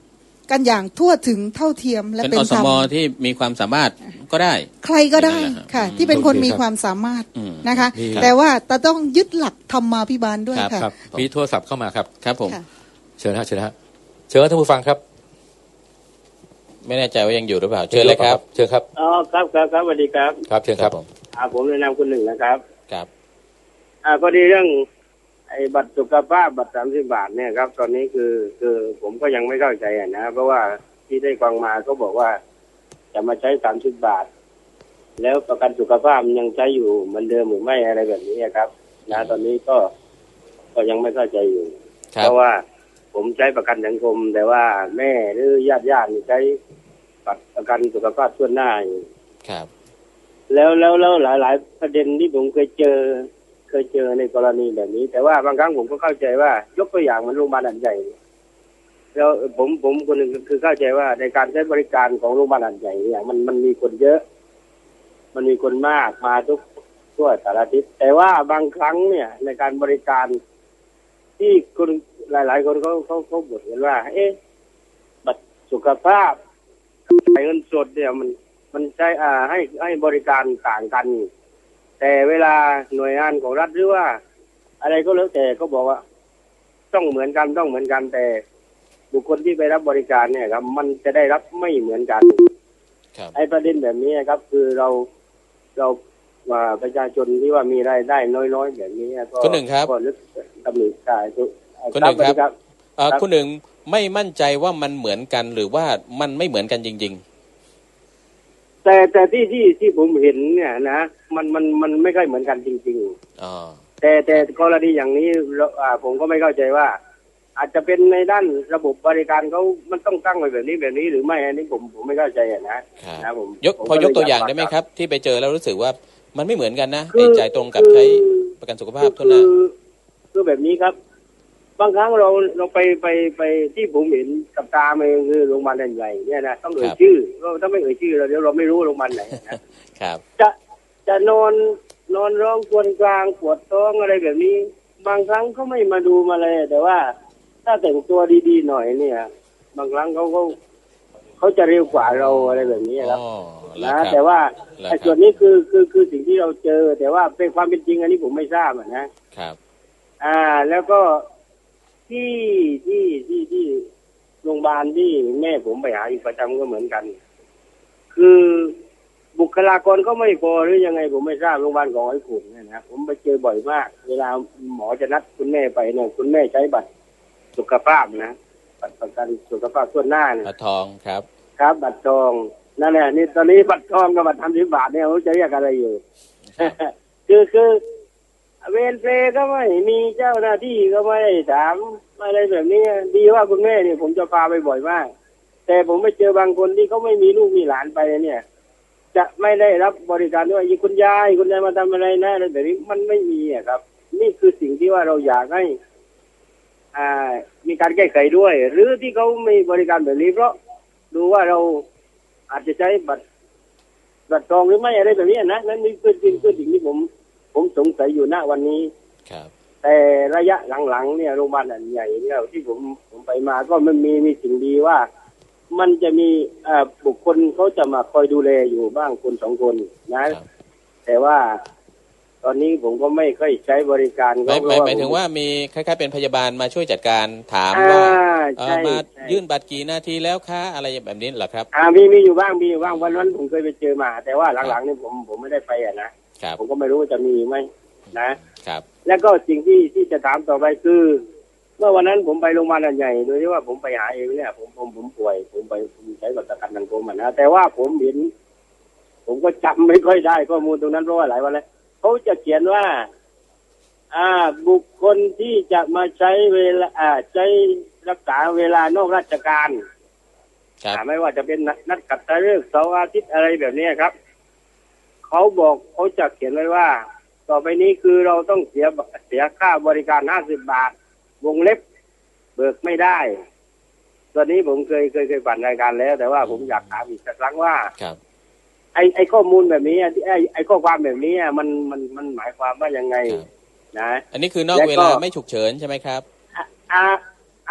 กันอย่างทั่วถึงเท่าเทียมและเป็นธรรม
เป็นอสมที่มีความสามารถก็ได้
ใครก็ได้ค่ะที่เป็นคนมีความสามารถนะคะแต่ว่าแต่ต้องยึดหลักธรรมาภิบาลด้วยค่ะ
มีโทรศัพท์เข้ามาครับ
ครับผม
เชิญฮะเชิญฮะเชิญท่านผู้ฟังครับ
ไม่แน่ใจว่ายังอยู่หรือเปล่าเชิญเลยครับ
เชิญครับ
อ๋อครับครับครับสวัสดีครับ
ครับเชิญครับ
อ่าผมแนะนำคุณหนึ่งนะครับ
ครับ
อ่าก็ดีเรื่องไอ้บัตรสุขภาพบัตรสามสิบบาทเนี่ยครับตอนนี้คือคือผมก็ยังไม่เข้าใจอ่ะนะเพราะว่าที่ได้ฟังมาก็บอกว่าจะมาใช้สามสิบบาทแล้วประกันสุขภาพยังใช้อยู่เหมือนเดิมหรือไม่อะไรแบบนี้ครับนะตอนนี้ก็ก็ยังไม่เข้าใจอยู่เพราะว่าผมใช้ประกันสังคมแต่ว่าแม่หรือญาติญาติใช้บัตรประกันสุขภาพส่วนหน้าอยู่
ครับ
แล้วแล้วแล้วหลายหลายประเด็นที่ผมเคยเจอเคยเจอในกรณีแบบนี้แต่ว่าบางครั้งผมก็เข้าใจว่ายกตัวอย่างมันโรงพยาบาลอันใหญ่แล้วผมผมคนหนึ่งคือเข้าใจว่าในการใช้บริการของโรงพยาบาลอันใหญ่เนี่ยมันมันมีคนเยอะมันมีคนมากมาทุกทั่วสารทิศแต่ว่าบางครั้งเนี่ยในการบริการที่คนหลายๆคนเขาเขาเขาบ่นกันว่าเอ๊ะบัตรสุขภาพเงินสดเนี่ยมันมันใช้อ่าให้ให้บริการต่างกันแต่เวลาหน่วยงานของรัฐหรือว่าอะไรก็แล้วแต่ก็บอกว่าต้องเหมือนกันต้องเหมือนกันแต่บุคคลที่ไปรับบริการเนี่ยครับมันจะได้รับไม่เหมือนกันไอ้ประเด็นแบบนี้ครับคือเราเราว่าประชาชนที่ว่ามีรายได้น้อยๆแบบนี้ก็
คุณหนึ่งครับ
ก็นึกตำหนิได้
คุณหนึ่งครับคุณหนึ่งไม่มั่นใจว่ามันเหมือนกันหรือว่ามันไม่เหมือนกันจริง
ๆแต่แต่ที่ที่ที่ผมเห็นเนี่ยนะมันมันมันไม่ค่อยเหมือนกันจริงๆอ๋อแต่แต่กรณีอย่างนี้ผมก็ไม่เข้าใจว่าอาจจะเป็นในด้านระบบบริการเขามันต้องตั้งไว้แบบนี้แบบนี้หรือไม่อันนี้ผมผมไม่เข้าใจนะนะผม
ยกพอยกตัวอย่างได้ไหมครับที่ไปเจอแล้วรู้สึกว่ามันไม่เหมือนกันนะไอ้จ่ายตรงกับใช้ประกันสุขภาพเท่านั้น
คือแบบนี้ครับบางครั้งเราเราไปไปไปที่ผมเห็นกับตาเองคือโรงพยาบาลใหญ่เนี่ยนะต้องเอ่ยชื่อเราถ้าไม่เอ่ยชื่อเราเดี๋ยวเราไม่รู้โรงพยาบาลไหนนะครับจะจะนอนนอนร้องครวญครางปวดท้องอะไรแบบนี้บางครั้งเขาไม่มาดูมาเลยแต่ว่าถ้าแต่งตัวดีๆหน่อยเนี่ยบางครั้งเขาเขาเขาจะเร็วกว่าเราอะไรแบบนี้ครับนะแต่ว่าไอ้ส่วนนี้คือคือคือสิ่งที่เราเจอแต่ว่าเป็นความเป็นจริงอันนี้ผมไม่ทราบนะครับอ่าแล้วก็ที่ที่ที่ที่โรงพยาบาลที่แม่ผมไปหาอยู่ประจำก็เหมือนกันคือบุคลากรก็ไม่พอหรือยังไงผมไม่ทราบโรงพยาบาลของไอ้ขุนเนี่ยนะผมไปเจอบ่อยมากเวลาหมอจะนัดคุณแม่ไปเนี่ยคุณแม่ใช้บัตรสุขภาพนะบัตรประกันสุขภาพส่วนหน้าเนี่ย
บัตรทองครับ
ครับบัตรทองนั่นแหละนี่ตอนนี้บัตรทองกับบัตรทำสิบบาทเนี่ยเขาจะเรียกอะไรอยู่คือคือเวรเปรก็ไม่มีเจ้าหน้าที่ก็ไม่ถามอะไรแบบนี้ดีว่าคุณแม่เนี่ยผมจะพาไปบ่อยมากแต่ผมไปเจอบางคนที่เขาไม่มีลูกมีหลานไปเนี่ยจะไม่ได้รับบริการด้วยคุณยายคุณยายมาทำอะไรนะอะไรแบบนี้มันไม่มีอ่ะครับนี่คือสิ่งที่ว่าเราอยากให้อ่ามีการแก้ไขด้วยหรือที่เขาไม่บริการแบบนี้เพราะดูว่าเราอาจจะใช้บัตรบัตรทองหรือไม่อะไรแบบนี้นะนั่นนี่คือสิ่งคือสิ่งที่ผมผมสงสัยอยู่ณวันนี้
ครับ
แต่ระยะหลังๆเนี่ยโรงพยาบาลใหญ่เนี่ยที่ผมผมไปมาก็มันมีมีสิ่งดีว่ามันจะมีอ่าบุคคลเขาจะมาคอยดูแลอยู่บ้างคนสองคนนะแต่ว่าตอนนี้ผมก็ไม่ค่อยใช้บริการ
ก็หมายหมายถึงว่ามีคล้ายๆเป็นพยาบาลมาช่วยจัดการถามว่ามายื่นบัตรกี่นาทีแล้วคะอะไรแบบนี้เหรอครับ
อ่ามีมีอยู่บ้างมีอยู่บ้างวันนั้นผมเคยไปเจอมาแต่ว่าหลังๆนี่ผมผมไม่ได้ไปอ่ะนะผมก็ไม่รู้ว่าจะมีไหมนะครับแล้วก็สิ่งที่ที่จะถามต่อไปคือเมื่อวันนั้นผมไปโรงพยาบาลใหญ่โดยที่ว่าผมไปหาเองเนี่ยผมผมผมป่วยผมไปผมใช้บัตรประกันสังคมนะแต่ว่าผมเห็นผมก็จำไม่ค่อยได้ข้อมูลตรงนั้นเพราะว่าหลายวันแล้วเขาจะเขียนว่าอ่าบุคคลที่จะมาใช้เวลาอ่าใช้รักษาเวลานอกราชการไม่ว่าจะเป็นนัดกัตฤกษ์เสาร์อาทิตย์อะไรแบบนี้ครับเขาบอกเขาจะเขียนไว้ว่าต่อไปนี้คือเราต้องเสียเสียค่าบริการห้าสิบบาทวงเล็บเบิกไม่ได้ตอนนี้ผมเคยเคยเคยปั่นรายการแล้วแต่ว่าผมอยากถามอีกสักครั้งว่าไอไอข้อมูลแบบนี้ไอไอข้อความแบบนี้มันมันมันหมายความว่ายังไงนะ
อันนี้คือนอกเวลาไม่ฉุกเฉินใช่ไหมครับ
อ่าอ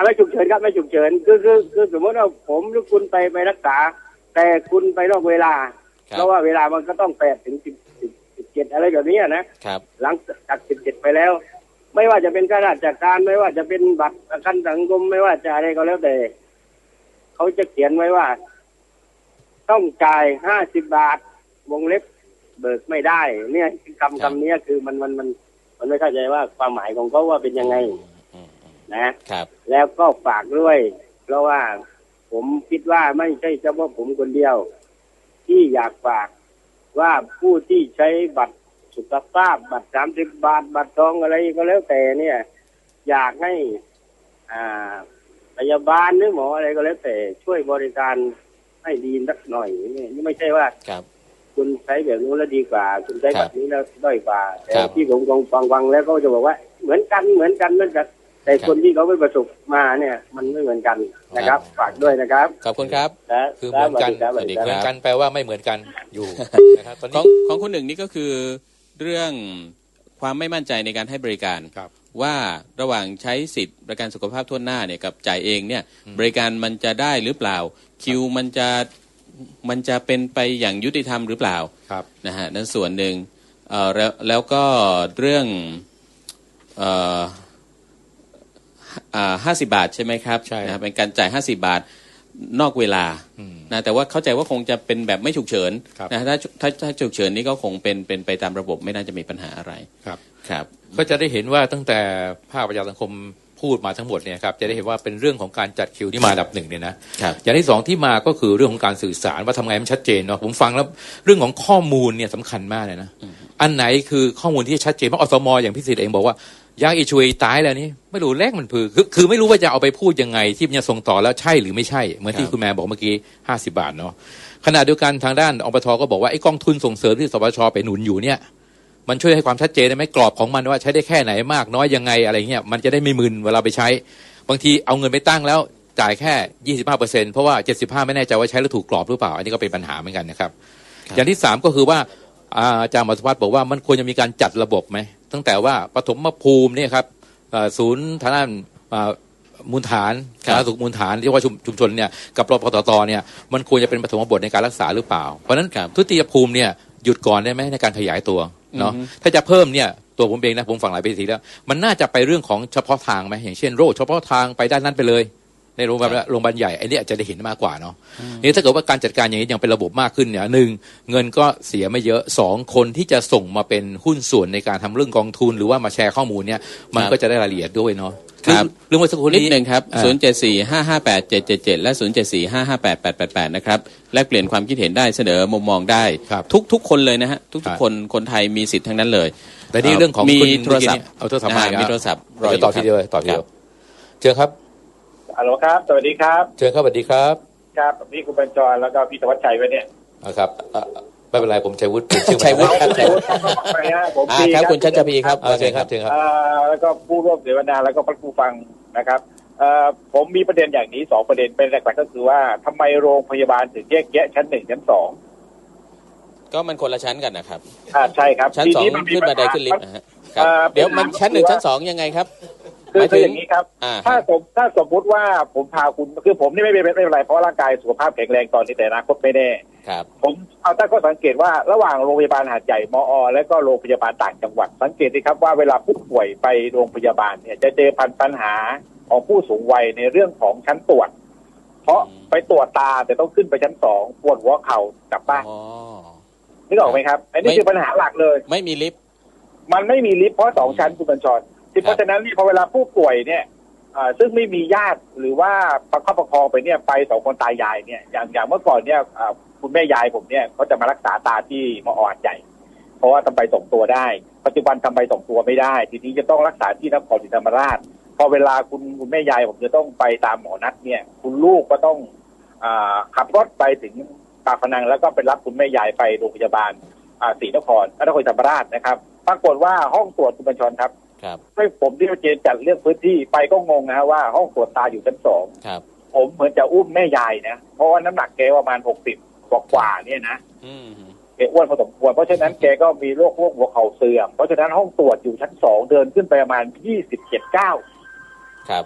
ไม่ฉุกเฉินครับไม่ฉุกเฉินคือคือคือสมมติว่าผมหรือคุณไปไปรักษาแต่คุณไปนอกเวลาเพราะว่าเวลามันก็ต้องแปดถึงสิบสิบเจ็ดอะไรแบบนี้นะครับหลังจากสิบเจ็ดไปแล้วไม่ว่าจะเป็นข้าราชการไม่ว่าจะเป็นบัตรประกันสังคมไม่ว่าจะอะไรก็แล้วแต่เขาจะเขียนไว้ว่าต้องจ่ายห้าสิบบาทวงเล็บเบิกไม่ได้เนี่ยคำคำนี้คือมันมันมันมันไม่เข้าใจว่าความหมายของเขาว่าเป็นยังไงนะครับแล้วก็ฝากด้วยเพราะว่าผมคิดว่าไม่ใช่เฉพาะผมคนเดียวที่อยากฝากว่าผู้ที่ใช้บัตรสุขภาพบัตรสามสิบบาทบัตรทองอะไรก็แล้วแต่เนี่ยอยากให้อ่าพยาบาลหรือหมออะไรก็แล้วแต่ช่วยบริการให้ดีสักหน่อยนี่ไม่ใช่ว่าคุณใช้แบบนู้นแล้วดีกว่าคุณใช้แบบนี้แล้วด้อยกว่าแต่ที่ผมฟังฟังแล้วก็จะบอกว่าเหมือนกันเหมือนกันเหมือนกันแต่คนที่เขาไม่ประสบมาเนี่ยมันไม่เหมือนกันนะครับฝากด้วยนะครับ
ขอบคุณครับ
คือเหมือนกันเหมือนกันแปลว่าไม่เหมือนกันอยู่นะครับตอนนี้
ของของคนหนึ่งนี่ก็คือเรื่องความไม่มั่นใจในการให้บริการว่าระหว่างใช้สิทธิ์ประกันสุขภาพทั่วหน้าเนี่ยกับจ่ายเองเนี่ยบริการมันจะได้หรือเปล่าคิวมันจะมันจะเป็นไปอย่างยุติธรรมหรือเปล่านะฮะนั่นส่วนหนึ่งเอ่อแล้วแล้วก็เรื่องเอ่ออ่าห้าสิบบาทใช่ไหมครับใช่นะเป็นการจ่ายห้าสิบบาทนอกเวลานะแต่ว่าเข้าใจว่าคงจะเป็นแบบไม่ฉุกเฉินนะถ้าถ้าถ้าฉุกเฉินนี่ก็คงเป็นเป็นไปตามระบบไม่น่าจะมีปัญหาอะไร
ครับ
ครับ
ก็จะได้เห็นว่าตั้งแต่ภาคประชาสังคมพูดมาทั้งหมดเนี่ยครับจะได้เห็นว่าเป็นเรื่องของการจัดคิวที่มาอันดับหนึ่งเนี่ยนะอย่างที่สองที่มาก็คือเรื่องของการสื่อสารว่าทำไงมันชัดเจนเนาะผมฟังแล้วเรื่องของข้อมูลเนี่ยสำคัญมากเลยนะอันไหนคือข้อมูลที่ชัดเจนเพราะอสมอย่างพี่สิทธิ์เองบอกว่ายางอีช่วยตายแล้วนี่ไม่รู้แรกมันคือคือคือไม่รู้ว่าจะเอาไปพูดยังไงที่มันจะส่งต่อแล้วใช่หรือไม่ใช่เหมือนที่คุณแม่บอกเมื่อกี้ห้าสิบบาทเนาะขณะเดียวกันทางด้านอปทก็บอกว่าไอ้กองทุนส่งเสริมที่สปชไปหนุนอยู่เนี่ยมันช่วยให้ความชัดเจนได้ไหมกรอบของมันว่าใช้ได้แค่ไหนมากน้อยยังไงอะไรเงี้ยมันจะได้ไม่มึนเวลาไปใช้บางทีเอาเงินไปตั้งแล้วจ่ายแค่ยี่สิบห้าเปอร์เซ็นต์เพราะว่าเจ็ดสิบห้าไม่แน่ใจว่าใช้แล้วถูกกรอบหรือเปล่าอันนี้ก็เป็นปัญหาเหมือนกันนะครับอย่างที่สามก็คือว่าอาจารย์มัธวัฒน์บอกว่ามันควรจะมีการจัดระบบไหมตั้งแต่ว่าปฐมภูมิเนี่ยครับศูนย์ทางด้านมูลฐานสาธารณสุขมูลฐานที่ว่าชุมชนเนี่ยกับรพตตเนี่ยมันควรจะเป็นปฐมบทในการรักษาหรือเปล่าเพราะนั้นทุติยภูมิเนี่ยหยุดก่อนได้ไหมในการขยายตัวเนาะถ้าจะเพิ่มเนี่ยตัวผมเองนะผมฟังหลายปีแล้วมันน่าจะไปเรื่องของเฉพาะทางไหมอย่างเช่นโรคเฉพาะทางไปด้านนั้นไปเลยในโรงพยาบาลโรงพยาบาลใหญ่ไอ้นี่อาจจะได้เห็นมากกว่าเนาะนี่ถ้าเกิดว่าการจัดการอย่างนี้ยังเป็นระบบมากขึ้นเนี่ยหนึ่งเงินก็เสียไม่เยอะสองคนที่จะส่งมาเป็นหุ้นส่วนในการทำเรื่องกองทุนหรือว่ามาแชร์ข้อมูลเนี่ยมันก็จะได้รายละเอียดด้วยเนาะ
ครับ
เรื่องเมื่อสักครู่นี้
นิดนึงครับศูนย์เจ็ดสี่ห้าห้าแปดเจ็ดเจ็ดเจ็ดและศูนย์เจ็ดสี่ห้าห้าแปดแปดแปดแปดนะครับแลกเปลี่ยนความคิดเห็นได้เสนอมุมมองได้ทุกทุกคนเลยนะฮะทุกทุกคนคนไทยมีสิทธิ์ทั้งนั้นเลย
แต่นี่เรื่องของ
มีโทรศัพท์
เอาโทรศัพท์มา
มีโทรศัพท์
รอต่อทีเดียวต่อทีเดียวเชิญครับ
ฮัลโหลครับสวัสดีครับ
เชิญครับสวัสดีครับ
ครับนี่คุณบรรจรแล้วก็พี่ธวัชชัยไว้เนี่ย
ครับไม่เป็นไรผมชัยวุฒิชื่อ
ชัยวุฒิครับชัยวุฒิ
ผมปี
ครับคุณชัชพีครับ
เชิญครับเชิญครับ
แล้วก็ผู้ร่วมเสวนาแล้วก็ผู้ฟังนะครับผมมีประเด็นอย่างนี้สองประเด็นเป็นหลักๆก็คือว่าทำไมโรงพยาบาลถึงแยกแยะชั้นหนึ่งชั้นสอง
ก็มันคนละชั้นกันนะครับ
อ่าใช่ครับ
ชั้นสองขึ้นบันไดขึ้นลิฟต์นะฮะเดี๋ยวมันชั้นหนึ่งชั้นสองยังไงครับ
คืออย่างนี้ครับถ้าสมถ้าสมมติว่าผมพาคุณคือผมนี่ไม่เป็นไม่เป็นไรเพราะร่างกายสุขภาพแข็งแรงตอนนี้แต่อนาคตไม่แน่
ครับ
ผมเอาตั้งข้อสังเกตว่าระหว่างโรงพยาบาลหาดใหญ่มอ.และก็โรงพยาบาลต่างจังหวัดสังเกตดีครับว่าเวลาผู้ป่วยไปโรงพยาบาลเนี่ยจะเจอพันปัญหาของผู้สูงวัยในเรื่องของชั้นตรวจเพราะไปตรวจตาแต่ต้องขึ้นไปชั้นสองปวดหัวเข่ากลับบ้านนึกออกไหมครับอันนี้คือปัญหาหลักเลย
ไม่มีลิฟต์
มันไม่มีลิฟต์เพราะสองชั้นคุณบัญชรเพราะฉะนั้นพอเวลาผู้ป่วยเนี่ยซึ่งไม่มีญาติหรือว่าประคับประคองไปเนี่ยไปสองคนตายายเนี่ยอย่างอย่างเมื่อก่อนเนี่ยคุณแม่ยายผมเนี่ยเขาจะมารักษาตาที่มอ.หาดใหญ่เพราะว่าทำใบส่งตัวได้ปัจจุบันทำใบส่งตัวไม่ได้ทีนี้จะต้องรักษาที่นครศรีธรรมราชพอเวลาคุณคุณแม่ยายผมจะต้องไปตามหมอนัดเนี่ยคุณลูกก็ต้องขับรถไปถึงปากพนังแล้วก็ไปรับคุณแม่ยายไปโรงพยาบาลศรีนครนครศรีธรรมราชนะครับปรากฏว่าห้องตรวจคุณบัญชรครับให้ผมที่เจนจัดเรื่องพื้นที่ไปก็งงนะฮะว่าห้องตรวจตาอยู่ชั้นสองผมเหมือนจะอุ้มแม่ยายนะเพราะว่าน้ำหนักแกประมาณหกสิบกว่าๆเนี่ยนะแกอ้วนพอสมควรเพราะฉะนั้นแกก็มีโรคพวกหัวเข่าเสื่อมเพราะฉะนั้นห้องตรวจอยู่ชั้นสองเดินขึ้นไปประมาณยี่สิบเจ็ดก้าว
ครับ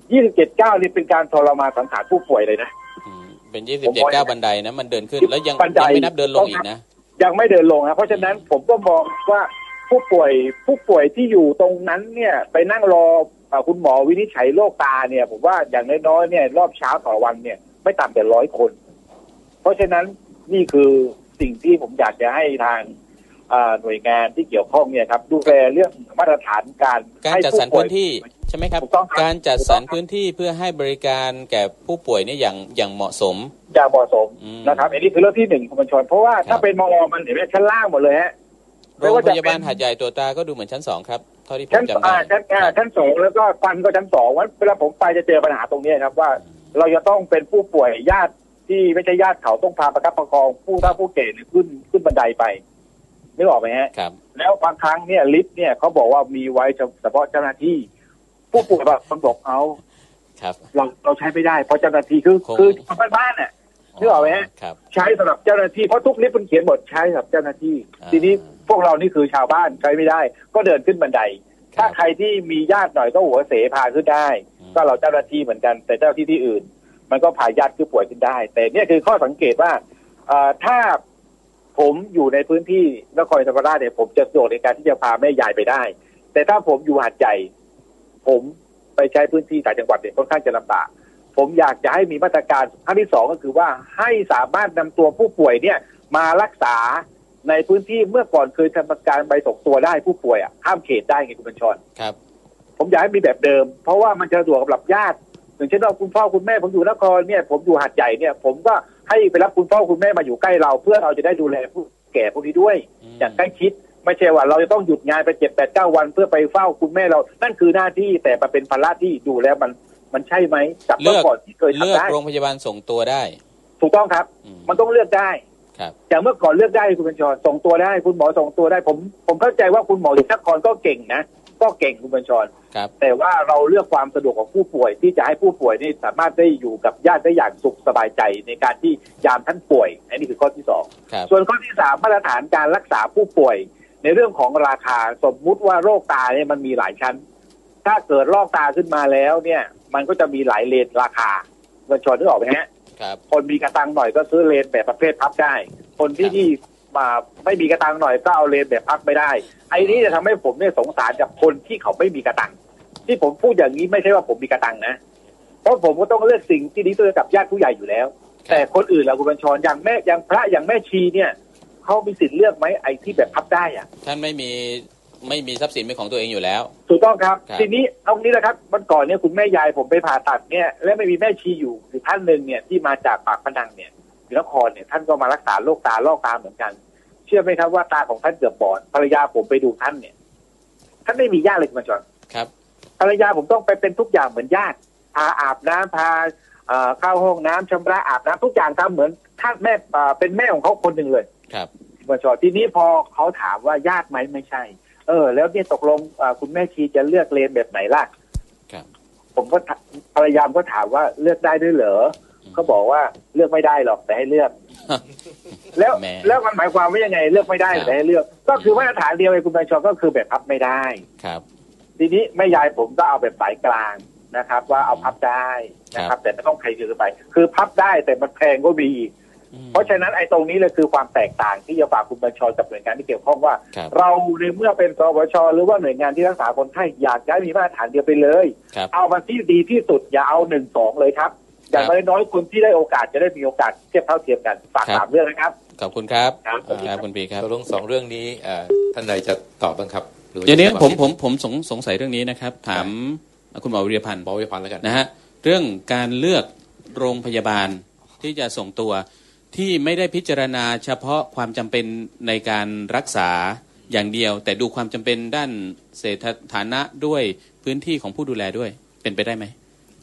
ยี่สิบเจ็ดก้าวนี่เป็นการทรมานสังขารผู้ป่วยเลยนะ
เป็นยี่สิบเจ็ดก้าวบันไดนะมันเดินขึ้นแล้วยังยังไม่นับเดินลงอีกนะ
ยังไม่เดินลงนะเพราะฉะนั้นผมก็มองว่าผู้ป่วยผู้ป่วยที่อยู่ตรงนั้นเนี่ยไปนั่งรอคุณหมอวินิจฉัยโรคตาเนี่ยผมว่าอย่างน้อยๆเนี่ยรอบเช้าต่อวันเนี่ยไม่ต่ำกว่าร้อยคนเพราะฉะนั้นนี่คือสิ่งที่ผมอยากจะให้ทางหน่วยงานที่เกี่ยวข้องเนี่ยครับดูแลเรื่องมาตรฐานการ
การจัดสรรพื้นที่ใช่ไหมครับการจัดสรรพื้นที่เพื่อให้บริการแก่ผู้ป่วยเนี่ยอย่างอย่างเหมาะสม
อย่างเหมาะสมนะครับอันนี้คือเรื่องที่หนึ่งคุณบัญชรเพราะว่าถ้าเป็นมอมันเห็นไหมชั้นล่างหมดเลยฮะ
โรงพยาบาลหาดใหญ่ตัวตาก็ดูเหมือนชั้นสองครับเท่าที่ผมจำได้
ชั้นชั้นสองแล้วก็ฟันก็ชั้นสองวันเวลาผมไปจะเจอปัญหาตรงนี้ครับว่าเราจะต้องเป็นผู้ป่วยญาติที่ไม่ใช่ญาติเขาต้องพาประคับประคองผู้ถ้าผู้เก่เนี่ยขึ้นขึ้นบันไดไปนึกออกไหมฮะ
ครับ
แล้วบางครั้งเนี่ยลิฟต์เนี่ยเขาบอกว่ามีไว้เฉพาะเจ้าหน้าที่ผู้ป่วยแบบคนบอกเอา
ครับ
เราเราใช้ไม่ได้เพราะเจ้าหน้าที่คือคือคนบ้านเนี่ยนึกออกไหมฮะใช้สำหรับเจ้าหน้าที่เพราะทุกลิฟต์มันเขียนบทใช้สำหรับเจ้าหน้าที่ทีนี้พวกเรานี่คือชาวบ้านใช้ไม่ได้ก็เดินขึ้นบันไดถ้าใครที่มีญาติหน่อยก็หัวเสพาขึ้นได้ก็เราเจ้าหน้าที่เหมือนกันแต่เจ้าหน้าที่ที่อื่นมันก็พาญาติผู้ป่วยขึ้นได้แต่เนี่ยคือข้อสังเกตว่าถ้าผมอยู่ในพื้นที่นครศรีธรรมราชเนี่ยผมจะสะดวกในการที่จะพาแม่ยายไปได้แต่ถ้าผมอยู่หาดใหญ่ผมไปใช้พื้นที่ต่างจังหวัดเนี่ยค่อนข้างจะลำบากผมอยากจะให้มีมาตรการขั้นที่สองก็คือว่าให้สามารถนำตัวผู้ป่วยเนี่ยมารักษาในพื้นที่เมื่อก่อนเคยทำการใบส่งตัวได้ผู้ป่วยอ่ะข้ามเขตได้ไงคุณบัญชร
ครับ
ผมอยากให้มีแบบเดิมเพราะว่ามันจะสะดวกสำหรับญาติอย่างเช่นว่าคุณพ่อคุณแม่ผมอยู่นครเนี่ยผมอยู่หาดใหญ่เนี่ยผมก็ให้ไปรับคุณพ่อคุณแม่มาอยู่ใกล้เราเพื่อเราจะได้ดูแลผู้แก่พวกนี้ด้วยอย่างใกล้ชิดไม่ใช่ว่าเราจะต้องหยุดงานไปเจ็ดแปดเก้าวันเพื่อไปเฝ้าคุณแม่เรานั่นคือหน้าที่แต่มันเป็นภาระที่ดูแล้วมันมันใช่ไหมจากเมื่อก่อนที่เคยทำได้
เลือกโรงพยาบาลส่งตัวได้
ถูกต้องครับมันต้องเลือกได้อย่างเมื่อก่อนเลือกได้คุณบัญชรส่งตัวได้คุณหมอส่งตัวได้ผมผมเข้าใจว่าคุณหมอที่นครก็เก่งนะก็เก่งคุณบัญชรแต่ว่าเราเลือกความสะดวกของผู้ป่วยที่จะให้ผู้ป่วยนี่สามารถได้อยู่กับญาติได้อย่างสุขสบายใจในการที่ยามท่านป่วยอันนี้คือข้อที่สองส่วนข้อที่สามมาตรฐานการรักษาผู้ป่วยในเรื่องของราคาสมมุติว่าโรคตาเนี่ยมันมีหลายชั้นถ้าเกิดลอกตาขึ้นมาแล้วเนี่ยมันก็จะมีหลายเลนราคาบัญชรนึกออกไหมฮะคนมีกระตังหน่อยก็ซื้อเลนแบบประเภทพับได้คนที่ที่มาไม่มีกระตังหน่อยก็เอาเลนแบบพับไม่ได้ไอ้นี้จะทำให้ผมเนี่ยสงสารกับคนที่เขาไม่มีกระตังที่ผมพูดอย่างนี้ไม่ใช่ว่าผมมีกระตังนะเพราะผมก็ต้องเลือกสิ่งที่ดีตัวกับญาติผู้ใหญ่อยู่แล้วแต่คนอื่นเราคุณบัญชรอย่างแม่อย่างพระอย่างแม่ชีเนี่ยเขามีสิทธิ์เลือกไหมไอ้ที่แบบพับได้อะ
ท่านไม่มีไม่มีทรัพย์สินเป็นของตัวเองอยู่แล้ว
ถูกต้องครับทีนี้เอางี้แหละครับวันก่อนเนี่ยคุณแม่ยายผมไปผ่าตัดเนี่ยและไม่มีแม่ชีอยู่อยู่ท่านหนึ่งเนี่ยที่มาจากปากพนังเนี่ยอยู่นครเนี่ยท่านก็มารักษาโรคตาลอกตาเหมือนกันเชื่อไหมครับว่าตาของท่านเกือบบอดภรรยาผมไปดูท่านเนี่ยท่านไม่มีญาติเลยคุณบัญชร
ครับ
ภรรยาผมต้องไปเป็นทุกอย่างเหมือนญาติพาอาบน้ำพาเข้าห้องน้ำชำระอาบน้ำทุกอย่างทำเหมือนท่านแม่เป็นแม่ของเขาคนหนึ่งเลย
ครับ
คุณบัญชรทีนี้พอเขาถามว่าญาติไหมไม่ใช่เออแล้วเนี่ยตกลงคุณแม่ชีจะเลือกเลนแบบไหนล่ะ
ครับ
ผมก็ภรรยาก็ถามว่าเลือกได้ด้วยเหรอเขาบอกว่าเลือกไม่ได้หรอกแต่ให้เลือกแล้วแล้วมันหมายความว่ายังไงเลือกไม่ได้แต่ให้เลือกก็คือมาตรฐานเดียวไอ้คุณบัญชรก็คือแบบพับไม่ได้
ครับ
ทีนี้แม่ยายผมก็เอาแบบสายกลางนะครับว่าเอาพับได้นะครับแต่ไม่ต้องใครเกินไปคือพับได้แต่มันแพงก็มีเพราะฉะนั้นไอ้ตรงนี้เลยคือความแตกต่างที่จะฝากคุณบัญชรกับหน่วยงานที่เกี่ยวข้องว่าเราในเมื่อเป็นสบชหรือว่าหน่วยงานที่รักษาคนไข้อยากให้มีมาตรฐานเดียวไปเลยเอามาที่ดีที่สุดอย่าเอาหนึ่งสองเลยครับอย่างน้อยๆคนที่ได้โอกาสจะได้มีโอกาสเทียบเท่าเทียมกันฝากสามเรื่องนะครับ
ขอบคุณครับ
ครับ
คุณพีครับ
ตกลงสองเรื่องนี้ท่านใดจะตอบบ้างครับ
เดี๋ยวนี้ผมผมผมสงสงสัยเรื่องนี้นะครับถามคุณหมอวิริพันธ์
หมอวิริพันธ์แล้วกัน
นะฮะเรื่องการเลือกโรงพยาบาลที่จะส่งตัวที่ไม่ได้พิจารณาเฉพาะความจำเป็นในการรักษาอย่างเดียวแต่ดูความจำเป็นด้านเศรษฐฐานะด้วยพื้นที่ของผู้ดูแลด้วยเป็นไปได้ไหม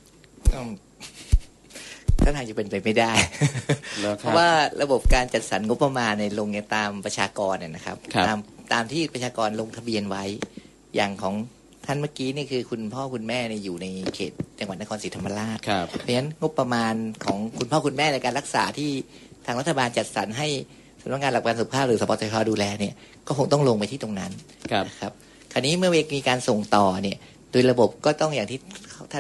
ท่านอาจจะเป็นไปไม่ได้ เพราะว่าระบบการจัดสรรงบประมาณในลงเนี่ยตามประชากรเนี่ยนะครับตามตามที่ประชากรลงทะเบียนไว้อย่างของท่านเมื่อกี้นี่คือคุณพ่อคุณแม่เนี่ยอยู่ในเขตจังหวัดนครศรีธรรมราชเพราะฉะนั้นงบประมาณของคุณพ่อคุณแม่ในการรักษาที่ทางรัฐบาลจัดสรรให้สำนักงานหลักประกันสุขภาพหรือสปสช.ดูแลเนี่ยก็คงต้องลงไปที่ตรงนั้นนะครับคราวนี้เมื่อมีการส่งต่อเนี่ยโดยระบบก็ต้องอย่างที่ท่านเขา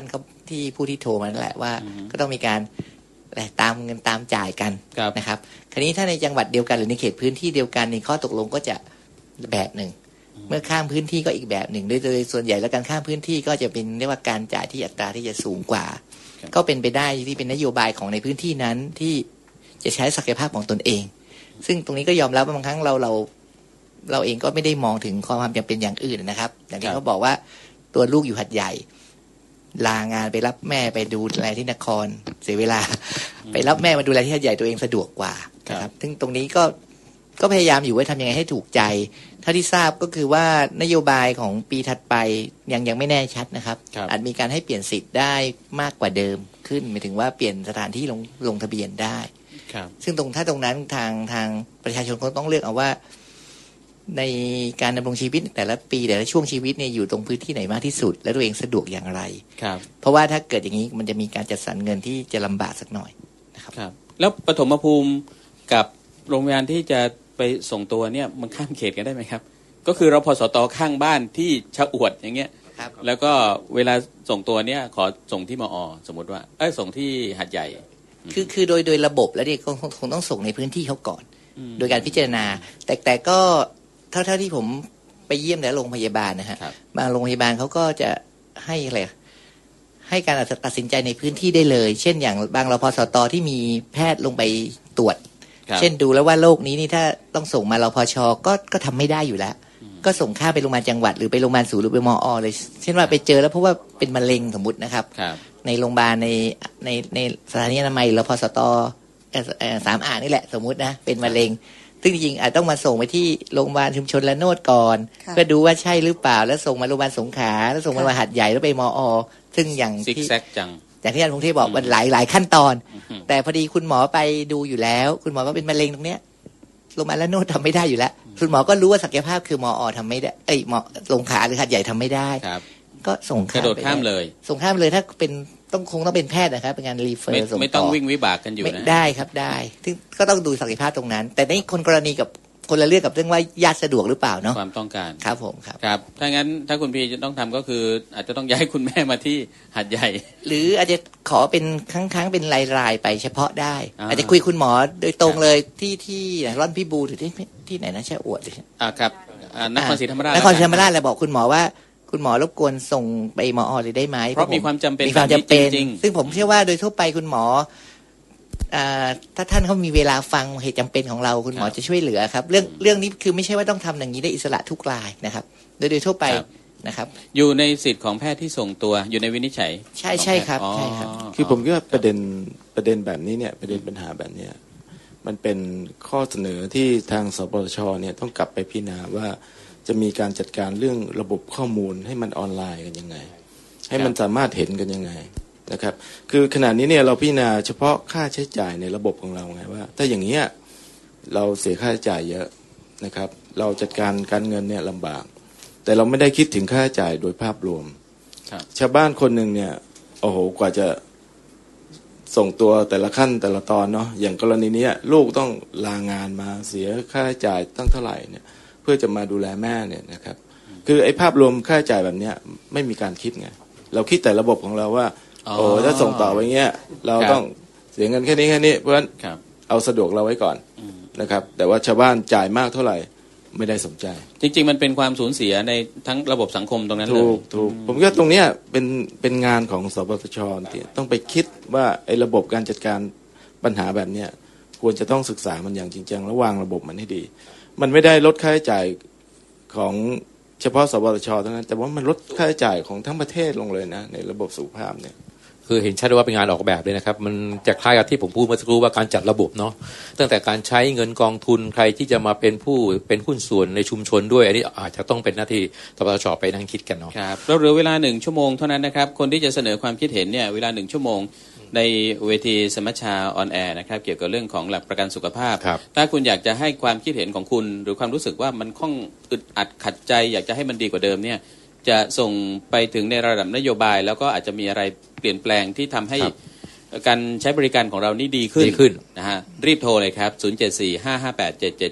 ที่ผู้ที่โทรมานั่นแหละว่าก็ต้องมีการตามเงินตามจ่ายกันนะครับคราวนี้ถ้าในจังหวัดเดียวกันหรือในเขตพื้นที่เดียวกันในข้อตกลงก็จะแบบหนึ่งเมื่อข้ามพื้นที่ก็อีกแบบหนึ่งโดยโดยส่วนใหญ่แล้วการข้ามพื้นที่ก็จะเป็นเรียกว่าการจ่ายที่อัตราที่จะสูงกว่าก็เป็นไปได้ที่เป็นนโยบายของในพื้นที่นั้นที่จะใช้ศักยภาพของตนเองซึ่งตรงนี้ก็ยอมรับว่าบางครั้งเราเราเราเองก็ไม่ได้มองถึงความจำเป็นอย่างอื่นนะครับอย่างที่เขาบอกว่าตัวลูกอยู่หัดใหญ่ลางานไปรับแม่ไปดูแลที่นครเสียเวลาไปรับแม่มาดูแลที่หัดใหญ่ตัวเองสะดวกกว่าครับซึ่งตรงนี้ก็ก็พยายามอยู่ว่าทำยังไงให้ถูกใจเท่าที่ทราบก็คือว่านโยบายของปีถัดไปยังยังไม่แน่ชัดนะครับอาจมีการให้เปลี่ยนสิทธิ์ได้มากกว่าเดิมขึ้นหมายถึงว่าเปลี่ยนสถานที่ลงลงทะเบียนได้ซึ่งตรงถ้าตรงนั้นทางทางประชาชนก็ต้องเลือกเอาว่าในการดำรงชีวิตแต่ละปีแต่ละช่วงชีวิตเนี่ยอยู่ตรงพื้นที่ไหนมากที่สุดและตัวเองสะดวกอย่างไรครับเพราะว่าถ้าเกิดอย่างนี้มันจะมีการจัดสรรเงินที่จะลำบากสักหน่อยนะครับ
ครับแล้วปฐมภูมิกับโรงพยาบาลที่จะไปส่งตัวเนี่ยมันข้ามเขตกันได้ไหมครับก็คือเราพสตข้างบ้านที่ชะอวดอย่างเงี้ยแล้วก็เวลาส่งตัวเนี่ยขอส่งที่มอสมมติว่าเอ้ยส่งที่หัดใหญ่
คือคือโดยโดยระบบแล้วเนี่ยคงคงต้องส่งในพื้นที่เขาก่อนโดยการพิจารณาแต่แต่ก็เท่าเท่าที่ผมไปเยี่ยมแต่โรงพยาบาลนะฮะบางโรงพยาบาลเขาก็จะให้อะไรให้การตัดสินใจในพื้นที่ได้เลยเช่นอย่างบางรพสตที่มีแพทย์ลงไปตรวจเช่นดูแล้วว่าโรคนี้นี่ถ้าต้องส่งมารพชก็ก็ทำไม่ได้อยู่แล้วก็ส่งข้ามไปโรงพยาบาลจังหวัดหรือไปโรงพยาบาลศูนย์หรือไปมอเลยเช่นว่าไปเจอแล้วเพราะว่าเป็นมะเร็งสมมตินะครับในโรงพยาบาลในในในสถานีอนามัยรพสตสามอ่างนี่แหละสมมุตินะเป็นมะเร็งซึ่งจริงๆอาจต้องมาส่งไปที่โรงพยาบาลชุมชนละโนดก่อนเพื่อดูว่าใช่หรือเปล่าแล้วส่งมาโรงพยาบาลสงขลาแล้วส่งมาโรงพยาบาลหัดใหญ่แล้วไปมอซึ่งอย่างที่อย่างที่อาจารย์พงษ์เทพบอกมันหลายหลายขั้นตอนแต่พอดีคุณหมอไปดูอยู่แล้วคุณหมอก็เป็นมะเร็งตรงเนี้ยโรงพยาบาลละโนดทำไม่ได้อยู่แล้วคุณหมอก็รู้ว่าศักยภาพคือมอทำไม่ได้เอ้ยมอสงขลาหรือหัดใหญ่ทำไม่ได้ก็ส่งข้ามไปข้ามเลยส่งข้ามเลยถ้าเป็นต้องคงต้องเป็นแพทย์นะครับเป็นงานรีเฟอร์ส่งต่อ
ไม่ต้องวิ่งวิบากกันอยู่นะ
ได้ครับได้ซึ่งก็ต้องดูศักยภาพตรงนั้นแต่ในคนกรณีกับคนละเรื่องกับเรื่องว่าญาติสะดวกหรือเปล่าเนาะ
ความต้องการ
ครับผมครับ
ครับถ้างั้นถ้าคุณพีจะต้องทำก็คืออาจจะต้องย้ายคุณแม่มาที่หัดใหญ่
หรืออาจจะขอเป็นครั้งๆเป็นรายๆไปเฉพาะได้อาจจะคุยคุณหมอโดยตรงเลยที่ที่ร่อนพิบูลหรือที่ที่ไหนนะแช่อวด
อ่าครับนครศรีธรรมราช
นครศรีธรรมราชเลยบอกคุณหมอว่าคุณหมอรบกวนส่งไปมอเลยได้ไหม
เพราะมีความจำเป็น
มีความจำเป็นซึ่งผมเชื่อว่าโดยทั่วไปคุณหมอถ้าท่านเขามีเวลาฟังเหตุจำเป็นของเราคุณหมอจะช่วยเหลือครับเรื่องเรื่องนี้คือไม่ใช่ว่าต้องทำอย่างนี้ได้อิสระทุกรายนะครับโดยโดยทั่วไปนะครับ
อยู่ในสิทธิ์ของแพทย์ที่ส่งตัวอยู่ในวินิจฉัย
ใช่ใช่ครับใช่ครับ
คือผมคิดว่าประเด็นประเด็นแบบนี้เนี่ยประเด็นปัญหาแบบนี้มันเป็นข้อเสนอที่ทางสปสชเนี่ยต้องกลับไปพิจารณาว่าจะมีการจัดการเรื่องระบบข้อมูลให้มันออนไลน์กันยังไงให้มันสามารถเห็นกันยังไงนะครับคือขณะนี้เนี่ยเราพิจารณาเฉพาะค่าใช้จ่ายในระบบของเราไงว่าถ้าอย่างนี้เราเสียค่าใช้จ่ายเยอะนะครับเราจัดการการเงินเนี่ยลำบากแต่เราไม่ได้คิดถึงค่าใช้จ่ายโดยภาพรวมชาวบ้านคนหนึ่งเนี่ยโอ้โหกว่าจะส่งตัวแต่ละขั้นแต่ละตอนเนาะอย่างกรณีนี้ลูกต้องลางานมาเสียค่าใช้จ่ายตั้งเท่าไหร่เนี่ยเพื่อจะมาดูแลแม่เนี่ยนะครับคือไอ้ภาพรวมค่าใช้จ่ายแบบเนี้ยไม่มีการคิดไงเราคิดแต่ระบบของเราว่าโอ้ถ้าส่งต่อไปเงี้ยเราต้องเสียเงินแค่นี้แค่นี้เพราะฉะนั้นเอาสะดวกเราไว้ก่อนนะครับแต่ว่าชาวบ้านจ่ายมากเท่าไหร่ไม่ได้สนใจ
จริงๆมันเป็นความสูญเสียในทั้งระบบสังคมตรงนั้นเลย
ถูกถูกผมคิดว่าตรงเนี้ยเป็นเป็นงานของสปสชที่ต้องไปคิดว่าไอ้ระบบการจัดการปัญหาแบบเนี้ยควรจะต้องศึกษามันอย่างจริงจังและวางระบบมันให้ดีมันไม่ได้ลดค่าใช้จ่ายของเฉพาะสปสชเท่านั้นแต่ว่ามันลดค่าใช้จ่ายของทั้งประเทศลงเลยนะในระบบสุขภาพเนี่ย
คือเห็นชัดว่าเป็นงานออกแบบเลยนะครับมันจะคล้ายกับที่ผมพูดเมื่อสักครู่ว่าการจัดระบบเนาะตั้งแต่การใช้เงินกองทุนใครที่จะมาเป็นผู้เป็นหุ้นส่วนในชุมชนด้วยอันนี้อาจจะต้องเป็นหน้าที่สปสชไปนั่งคิดกันเนาะ
ครับแล้วเหลือเวลาหนึ่งชั่วโมงเท่านั้นนะครับคนที่จะเสนอความคิดเห็นเนี่ยเวลาหนึ่งชั่วโมงในเวทีสมัชชาออนแอร์นะครับเกี่ยวกับเรื่องของหลักประกันสุขภาพถ้าคุณอยากจะให้ความคิดเห็นของคุณหรือความรู้สึกว่ามันค่องอึดอัดขัดใจอยากจะให้มันดีกว่าเดิมเนี่ยจะส่งไปถึงในระดับนโยบายแล้วก็อาจจะมีอะไรเปลี่ยนแปลงที่ทำให้การใช้บริการของเรานี่ดีขึ้นนะฮะรีบโทรเลยครับศูนย์ เจ็ด สี่ ห้า ห้า แปด เจ็ด เจ็ด เจ็ด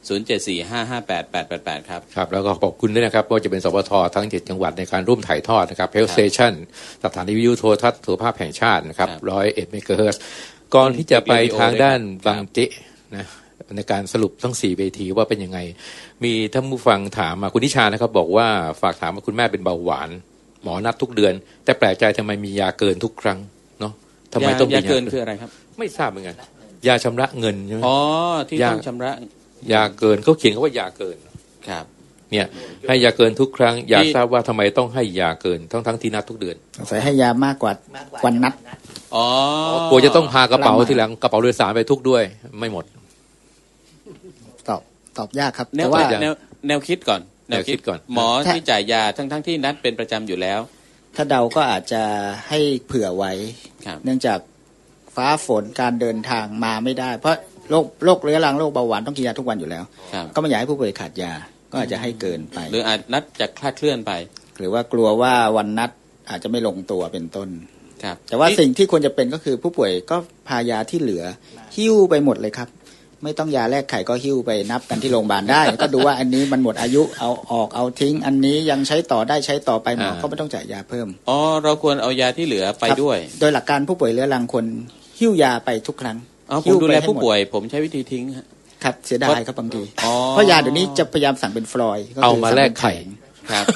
ศูนย์ เจ็ด สี่ ห้า ห้า แปด แปด แปด แปดครับ
ครับแล้วก็ขอบคุณด้วยนะครับว่าจะเป็นสปททั้งเจ็ดจังหวัดในการร่วมถ่ายทอดนะครับ Health Station สถานีวิทยุโทรทัศน์สุขภาพแห่งชาตินะครับหนึ่งร้อยเอ็ดเมกะเฮิรตซ์ก่อนที่จะไปทางด้านบางเจนะในการสรุปทั้งสี่เวทีว่าเป็นยังไงมีท่านผู้ฟังถามมาคุณนิชานะครับบอกว่าฝากถามว่าคุณแม่เป็นเบาหวานหมอนัดทุกเดือนแต่แปลกใจทำไมมียาเกินทุกครั้งเนาะทำไมต้องมี
ยาเกินคืออะไรครับ
ไม่ทราบเหมือนกันยาชำระเงินใช่ไหม
อ๋อที่ต้องชำระ
ยาเกินเขาเขียนเขาว่ายาเกิน
ครับ
เนี่ยให้ยาเกินทุกครั้งอยากทราบว่าทำไมต้องให้ยาเกินทั้งทั้งที่นัดทุกเดือน
ใส่ให้ยามากกว่าวันนัด
อ๋อก
ลัวจะต้องพากระเป๋าทีหลังกระเป๋าโดยสารไปทุกด้วยไม่หมด
ตอบตอบยากครับ
แต่ว่าแนวแนวคิดก่อน
แนวคิดก่อน
หมอที่จ่ายยาทั้งทั้งที่นัดเป็นประจำอยู่แล้ว
ถ้าเดาก็อาจจะให้เผื่อไว้เนื่องจากฟ้าฝนการเดินทางมาไม่ได้เพราะโรคโรคเรื้อรังโรคเบาหวานต้องกินยาทุกวันอยู่แล้วก็ไม่อยากให้ผู้ป่วยขาดยาก็อาจจะให้เกินไป
หรืออาจนัดจะคลาดเคลื่อนไป
หรือว่ากลัวว่าวันนัดอาจจะไม่ลงตัวเป็นต้นแต่ว่าสิ่งที่ควรจะเป็นก็คือผู้ป่วยก็พายาที่เหลือหิ้วไปหมดเลยครับไม่ต้องยาแลกไข่ก็หิ้วไปนับกันที่โรงพยาบาลได้ ก็ดูว่าอันนี้มันหมดอายุเอาออกเอาทิ้งอันนี้ยังใช้ต่อได้ใช้ต่อไปหมอก็ไม่ต้องจ่ายยาเพิ่ม
อ๋อเราควรเอายาที่เหลือไปด้วย
โดยหลักการผู้ป่วยเรื้อรังคนหิ้วยาไปทุกครั้ง
ผมดูแลผู้ป่วยผมใช้วิธีทิ้ง
ครับเสียดายครับบางทีเพราะยาเดี๋ยวนี้จะพยายามสั่งเป็นฟลอยด์
เอามาแลกไข่
ครับ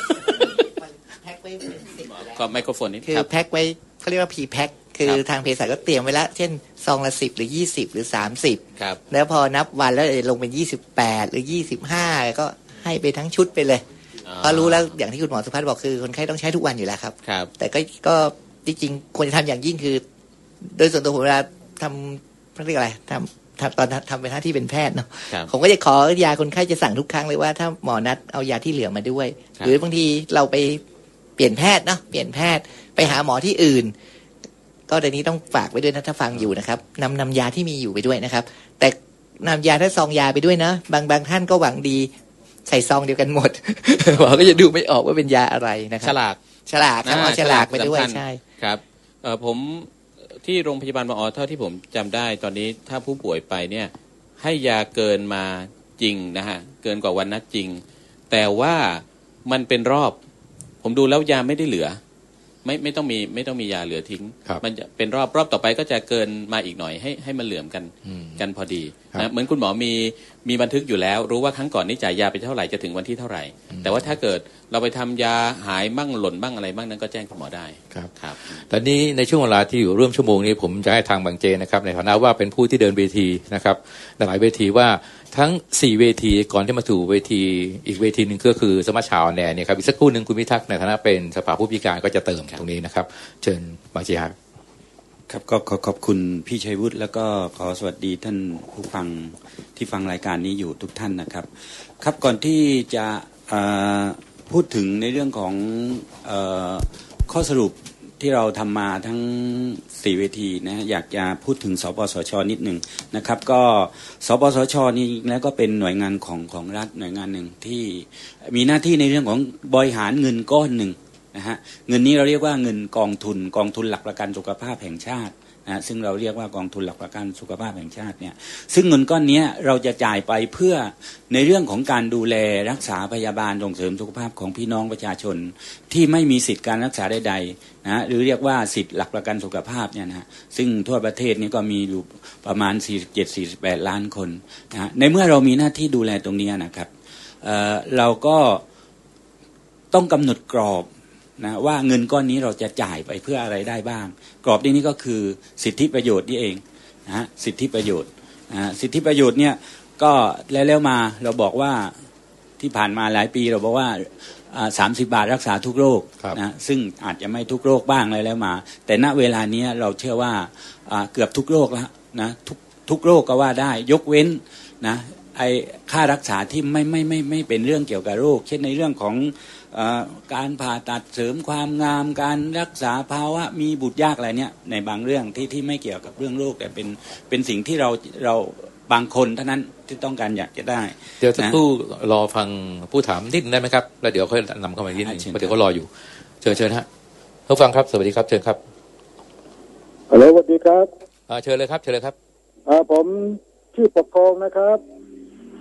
ก็ไมโครโฟนนี่
คือแพ็คไว้เขาเรียกว่าพีแพ็คคือทางเภสัชก็เตรียมไว้แล้วเช่นซองละสิบหรือยี่สิบหรือสามสิบแล้วพอนับวันแล้วลงเป็นยี่สิบแปดหรือยี่สิบห้าก็ให้ไปทั้งชุดไปเลยเพราะรู้แล้วอย่างที่คุณหมอสุภัทรบอกคือคนไข้ต้องใช้ทุกวันอยู่แล้วครับแต่ก็ก็จริงๆควรจะทำอย่างยิ่งคือโดยส่วนตัวผมเวลาทำเรียกอะไรทำตอนทำเป็นหน้าที่เป็นแพทย์เนาะผมก็จะขอยาคนไข้จะสั่งทุกครั้งเลยว่าถ้าหมอนัดเอายาที่เหลือมาด้วยหรือบางทีเราไปเปลี่ยนแพทย์เนาะเปลี่ยนแพทย์ไปหาหมอที่อื่นก็เดี๋ยวนี้ต้องฝากไว้ด้วยนะถ้าฟังอยู่นะครับนำนำยาที่มีอยู่ไปด้วยนะครับแต่นำยาถ้าซองยาไปด้วยนะบางบางท่านก็หวังดีใส่ซองเดียวกันหมดหมอก็จะดูไม่ออกว่าเป็นยาอะไรนะครับ
ฉลาก
ฉลากครับเอาฉลากไปด้วยใช่
ครับเอ่อผมที่โรงพยาบาลมอเท่าที่ผมจำได้ตอนนี้ถ้าผู้ป่วยไปเนี่ยให้ยาเกินมาจริงนะฮะเกินกว่าวันนัดจริงแต่ว่ามันเป็นรอบผมดูแล้วยาไม่ได้เหลือไม่ไม่ต้องมีไม่ต้องมียาเหลือทิ้งมันจะเป็นรอบรอบต่อไปก็จะเกินมาอีกหน่อยให้ให้มันเหลื่อมกันกันพอดีนะเหมือนคุณหมอมีมีบันทึกอยู่แล้วรู้ว่าครั้งก่อนนี้จ่ายยาไปเท่าไหร่จะถึงวันที่เท่าไหร่แต่ว่าถ้าเกิดเราไปทำยาหายบ้างหล่นบ้างอะไรบ้างนั้นก็แจ้งคุณหมอได้
ครับครับตอนนี้ในช่วงเวลาที่อยู่ร่วมชั่วโมงนี้ผมจะให้ทางบางเจนะครับในฐานะว่าเป็นผู้ที่เดินเวทีนะครับหลายเวทีว่าทั้งสี่เวทีก่อนที่มาถูเวทีอีกเวทีหนึ่งก็คือสมัชชาแนเนี่ยครับอีกสักครู่หนึ่งคุณพิทักษ์ในฐานะเป็นสภาผู้พิการก็จะเติมตรงนี้นะครับเชิญบางเจครับ
ครับก็ขอขอบคุณพี่ชัยวุฒิแล้วก็ขอสวัสดีท่านผู้ฟังที่ฟังรายการนี้อยู่ทุกท่านนะครับครับก่อนที่จะพูดถึงในเรื่องของข้อสรุปที่เราทำมาทั้งสี่เวทีนะอยากจะพูดถึงสปสช.นิดหนึ่งนะครับก็สปสช.นี่แล้วก็เป็นหน่วยงานของของรัฐหน่วยงานหนึ่งที่มีหน้าที่ในเรื่องของบริหารเงินก้อนหนึ่งนะฮะเงินนี้เราเรียกว่าเงินกองทุนกองทุนหลักประกันสุขภาพแห่งชาตินะซึ่งเราเรียกว่ากองทุนหลักประกันสุขภาพแห่งชาติเนี่ยซึ่งเงินก้อนนี้เราจะจ่ายไปเพื่อในเรื่องของการดูแลรักษาพยาบาลส่งเสริมสุขภาพของพี่น้องประชาชนที่ไม่มีสิทธิการรักษาใดๆนะหรือเรียกว่าสิทธิหลักประกันสุขภาพเนี่ยนะซึ่งทั่วประเทศนี้ก็มีอยู่ประมาณ สี่สิบเจ็ดถึงสี่สิบแปด ล้านคนนะในเมื่อเรามีหน้าที่ดูแลตรงนี้นะครับเอ่อเราก็ต้องกำหนดกรอบนะว่าเงินก้อนนี้เราจะจ่ายไปเพื่ออะไรได้บ้างกรอบนี้ก็คือสิทธิประโยชน์นี่เองนะฮะสิทธิประโยชน์นะสิทธิประโยชน์เนี่ยก็แล้วๆมาเราบอกว่าที่ผ่านมาหลายปีเราบอกว่าสามสิบบาทรักษาทุกโรคนะซึ่งอาจจะไม่ทุกโรคบ้างอะไรแล้วมาแต่ณเวลานี้เราเชื่อว่าเกือบทุกโรคแล้วนะทุกทุกโรคก็ว่าได้ยกเว้นนะไอ้ค่ารักษาที่ไม่ไม่ไม่ไม่เป็นเรื่องเกี่ยวกับโรคเช่นในเรื่องของการผ่าตัดเสริมความงามการรักษาภาวะมีบุตรยากอะไรเนี่ยในบางเรื่องที่ที่ไม่เกี่ยวกับเรื่องโรคแต่เป็นเป็นสิ่งที่เราเราบางคนเท่านั้นที่ต้องการอยากจะได้
เดี๋ยวสักครู่รอฟังผู้ถามนิดนึงได้ไหมครับแล้วเดี๋ยวค่อยนำเข้ามาทีนึงเพราะเดี๋ยวเขารออยู่เชิญเชิญฮะผู้ฟังครับสวัสดีครับเชิญครับ
ฮัลโหลสวัสดีครับ
เชิญเลยครับเชิญเลยครับ
ผมชื่อปกครองนะครับ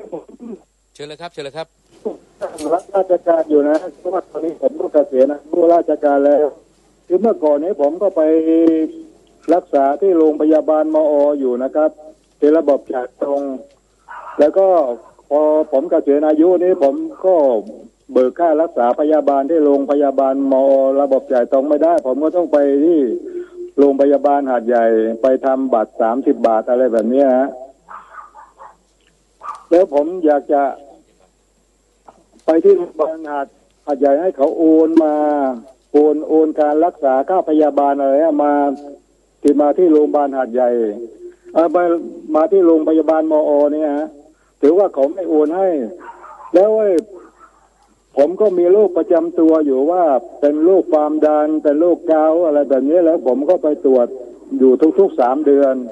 เชิญเลยครับเชิญเลยครับ
รับราชการอยู่นะเพราะว่าตอนนี้ผมก็เกษียณนะรู้ราชการแล้วคือเมื่อก่อนนี้ผมก็ไปรักษาที่โรงพยาบาลมออยู่นะครับเป็นระบบจ่ายตรงแล้วก็พอผมเกษียณอายุนี้ผมก็เบิกค่ารักษาพยาบาลที่โรงพยาบาลมอระบบจ่ายตรงไม่ได้ผมก็ต้องไปที่โรงพยาบาลหาดใหญ่ไปทำบัตรสามสิบบาทอะไรแบบนี้ฮะแล้วผมอยากจะไปที่โรงพยาบาลหาดหาดใหญ่ให้เขาโอนมาโอนโอนการรักษาค่าพยาบาลอะไรมาที่มาที่โรงพยาบาลหาดใหญ่เอาไปมาที่โรงพยาบาลมอเนี่ยฮะถือว่าเขาไม่โอนให้แล้วไอ้ผมก็มีโรคประจำตัวอยู่ว่าเป็นโรคความดันเป็นโรคเกาต์อะไรแบบนี้แล้วผมก็ไปตรวจอยู่ทุกๆสามเดือน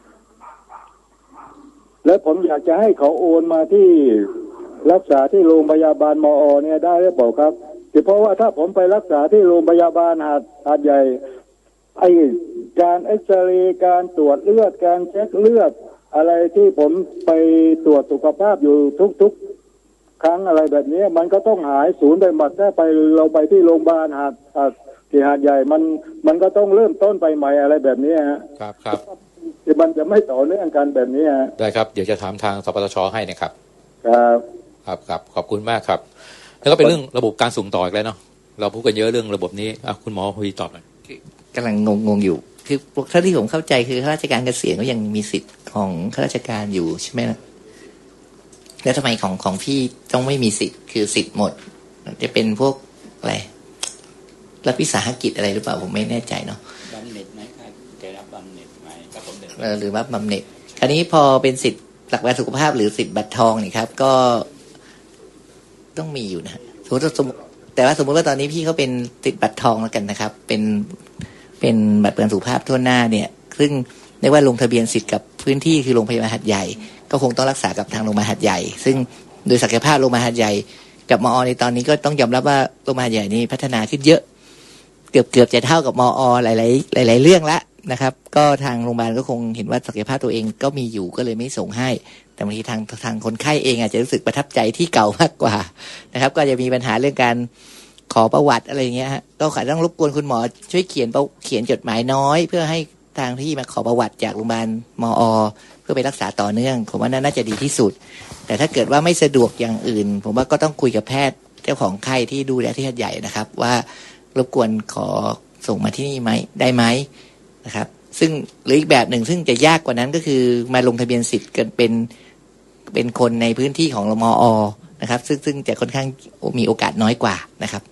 แล้วผมอยากจะให้เขาโอนมาที่รักษาที่โรงพยาบาลมอเนี่ยได้หรือเปล่าครับเพราะว่าถ้าผมไปรักษาที่โรงพยาบาลหาดหาดใหญ่ไอการเอ็กซเรย์การตรวจเลือดการเช็คเลือดอะไรที่ผมไปตรวจสุขภาพอยู่ทุกๆครั้งอะไรแบบนี้มันก็ต้องหายศูนย์ไปหมดถ้าไปเราไปที่โรงพยาบาลหาดหาดที่หาดใหญ่มันมันก็ต้องเริ่มต้นไปใหม่อะไรแบบนี้ฮะ
ครับครับ
ที่มันจะไม่ต่อเนื่องกันแบบนี้ฮะ
ได้ครับเดี๋ยวจะถามทางสปสช.ให้นะครับ
ครับ
ครับครับขอบคุณมากครับแล้วก็เป็นเรื่องระบบการส่งต่ออีกแล้วเนาะเราพูดกันเยอะเรื่องระบบนี้อ่ะคุณหมอคุยตอบหน่อย
กำลังงงๆอยู่คือถ้าที่ผมเข้าใจคือข้าราชการเกษียณก็ยังมีสิทธิ์ของข้าราชการอยู่ใช่ไหมล่ะแล้วทำไมของของพี่ต้องไม่มีสิทธิ์คือสิทธิ์หมดจะเป็นพวกอะไรรัฐวิสาหกิจอะไรหรือเปล่าผมไม่แน่ใจเนาะ
บำเหน็จไหมครับจะรับบำเหน็จไหมครับผม
เออหรือว่าบำเหน็จคราวนี้พอเป็นสิทธิ์หลักประกันสุขภาพหรือสิทธิ์บัตรทองนี่ครับก็ต้องมีอยู่นะสมมติแต่ว่าสมมติว่าตอนนี้พี่เขาเป็นสิทธิ์บัตรทองแล้วกันนะครับเป็นเป็นบัตรประกันสุขภาพทั่วหน้าเนี่ยซึ่งเรียกว่าลงทะเบียนสิทธิ์กับพื้นที่คือโรงพยาบาลหาดใหญ่ก็คงต้องรักษากับทางโรงพยาบาลหาดใหญ่ซึ่งโดยศักยภาพโรงพยาบาลหาดใหญ่กับมอในตอนนี้ก็ต้องยอมรับว่าโรงพยาบาลหาดใหญ่นี่พัฒนาขึ้นเยอะเกือบเกือบจะเท่ากับมอหลายๆหลายๆเรื่องละนะครับก็ทางโรงพยาบาลก็คงเห็นว่าศักยภาพตัวเองก็มีอยู่ก็เลยไม่ส่งให้แต่บางทีทางทางคนไข้เองอาจจะรู้สึกประทับใจที่เก่ามากกว่านะครับก็จะมีปัญหาเรื่องการขอประวัติอะไรอย่างเงี้ยฮะก็อาจจะต้องรบกวนคุณหมอช่วยเขียนเขียนจดหมายน้อยเพื่อให้ทางที่มาขอประวัติจากโรงพยาบาลมอเพื่อไปรักษาต่อเนื่องผมว่าน่าจะดีที่สุดแต่ถ้าเกิดว่าไม่สะดวกอย่างอื่นผมว่าก็ต้องคุยกับแพทย์เจ้าของไข้ที่ดูแลที่หาดใหญ่นะครับว่ารบกวนขอส่งมาที่นี่ไหมได้ไหมนะครับซึ่งหรืออีกแบบหนึ่งซึ่งจะยากกว่านั้นก็คือมาลงทะเบียนสิทธิ์กันเป็นเป็นคนในพื้นที่ของมอนะครับซึ่งซึ่งจะค่อนข้างมีโอกาสน้อยกว่านะครับ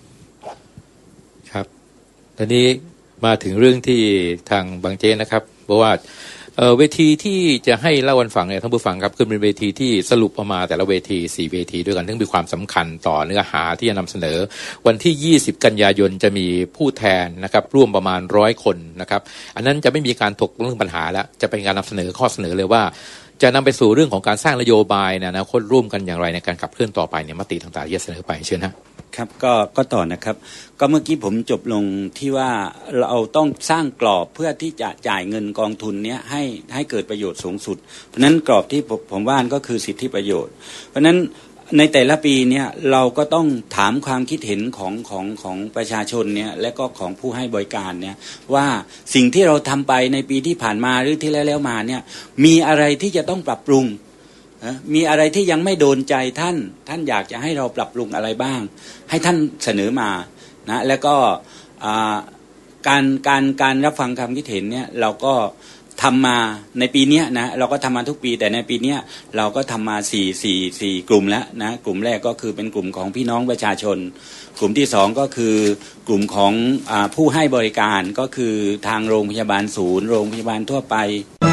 ครับตอนนี้มาถึงเรื่องที่ทางบางเจนะครับเพราะว่าเอ่อเวทีที่จะให้เล่าวันฟังเนี่ยท่านผู้ฟังครับคือเป็นเวทีที่สรุปออกมาแต่ละเวทีสี่เวทีด้วยกันซึ่งมีความสำคัญต่อเนื้อหาที่จะนำเสนอวันที่ยี่สิบกันยายนจะมีผู้แทนนะครับร่วมประมาณร้อยคนนะครับอันนั้นจะไม่มีการถกเรื่องปัญหาแล้วจะเป็นการนำเสนอข้อเสนอเลยว่าจะนำไปสู่เรื่องของการสร้างนโยบายนะนะคนร่วมกันอย่างไรในการขับเคลื่อนต่อไปเนี่ยมติต่างๆที่จะเสนอไปเชิญนะครับ
ก็ก็ต่อนะครับก็เมื่อกี้ผมจบลงที่ว่าเราต้องสร้างกรอบเพื่อที่จะจ่ายเงินกองทุนเนี้ยให้ให้เกิดประโยชน์สูงสุดเพราะนั้นกรอบที่ผมผมว่าก็คือสิทธิประโยชน์เพราะนั้นในแต่ละปีเนี่ยเราก็ต้องถามความคิดเห็นของของของประชาชนเนี่ยและก็ของผู้ให้บริการเนี่ยว่าสิ่งที่เราทำไปในปีที่ผ่านมาหรือที่แล้วแล้วมาเนี่ยมีอะไรที่จะต้องปรับปรุงมีอะไรที่ยังไม่โดนใจท่านท่านอยากจะให้เราปรับปรุงอะไรบ้างให้ท่านเสนอมานะแล้วก็การการการรับฟังความคิดเห็นเนี่ยเราก็ทำมาในปีนี้นะเราก็ทำมาทุกปีแต่ในปีนี้เราก็ทำมาสี่สี่สี่กลุ่มแล้วนะกลุ่มแรกก็คือเป็นกลุ่มของพี่น้องประชาชนกลุ่มที่สองก็คือกลุ่มของอ่าผู้ให้บริการก็คือทางโรงพยาบาลศูนย์โรงพยาบาลทั่วไป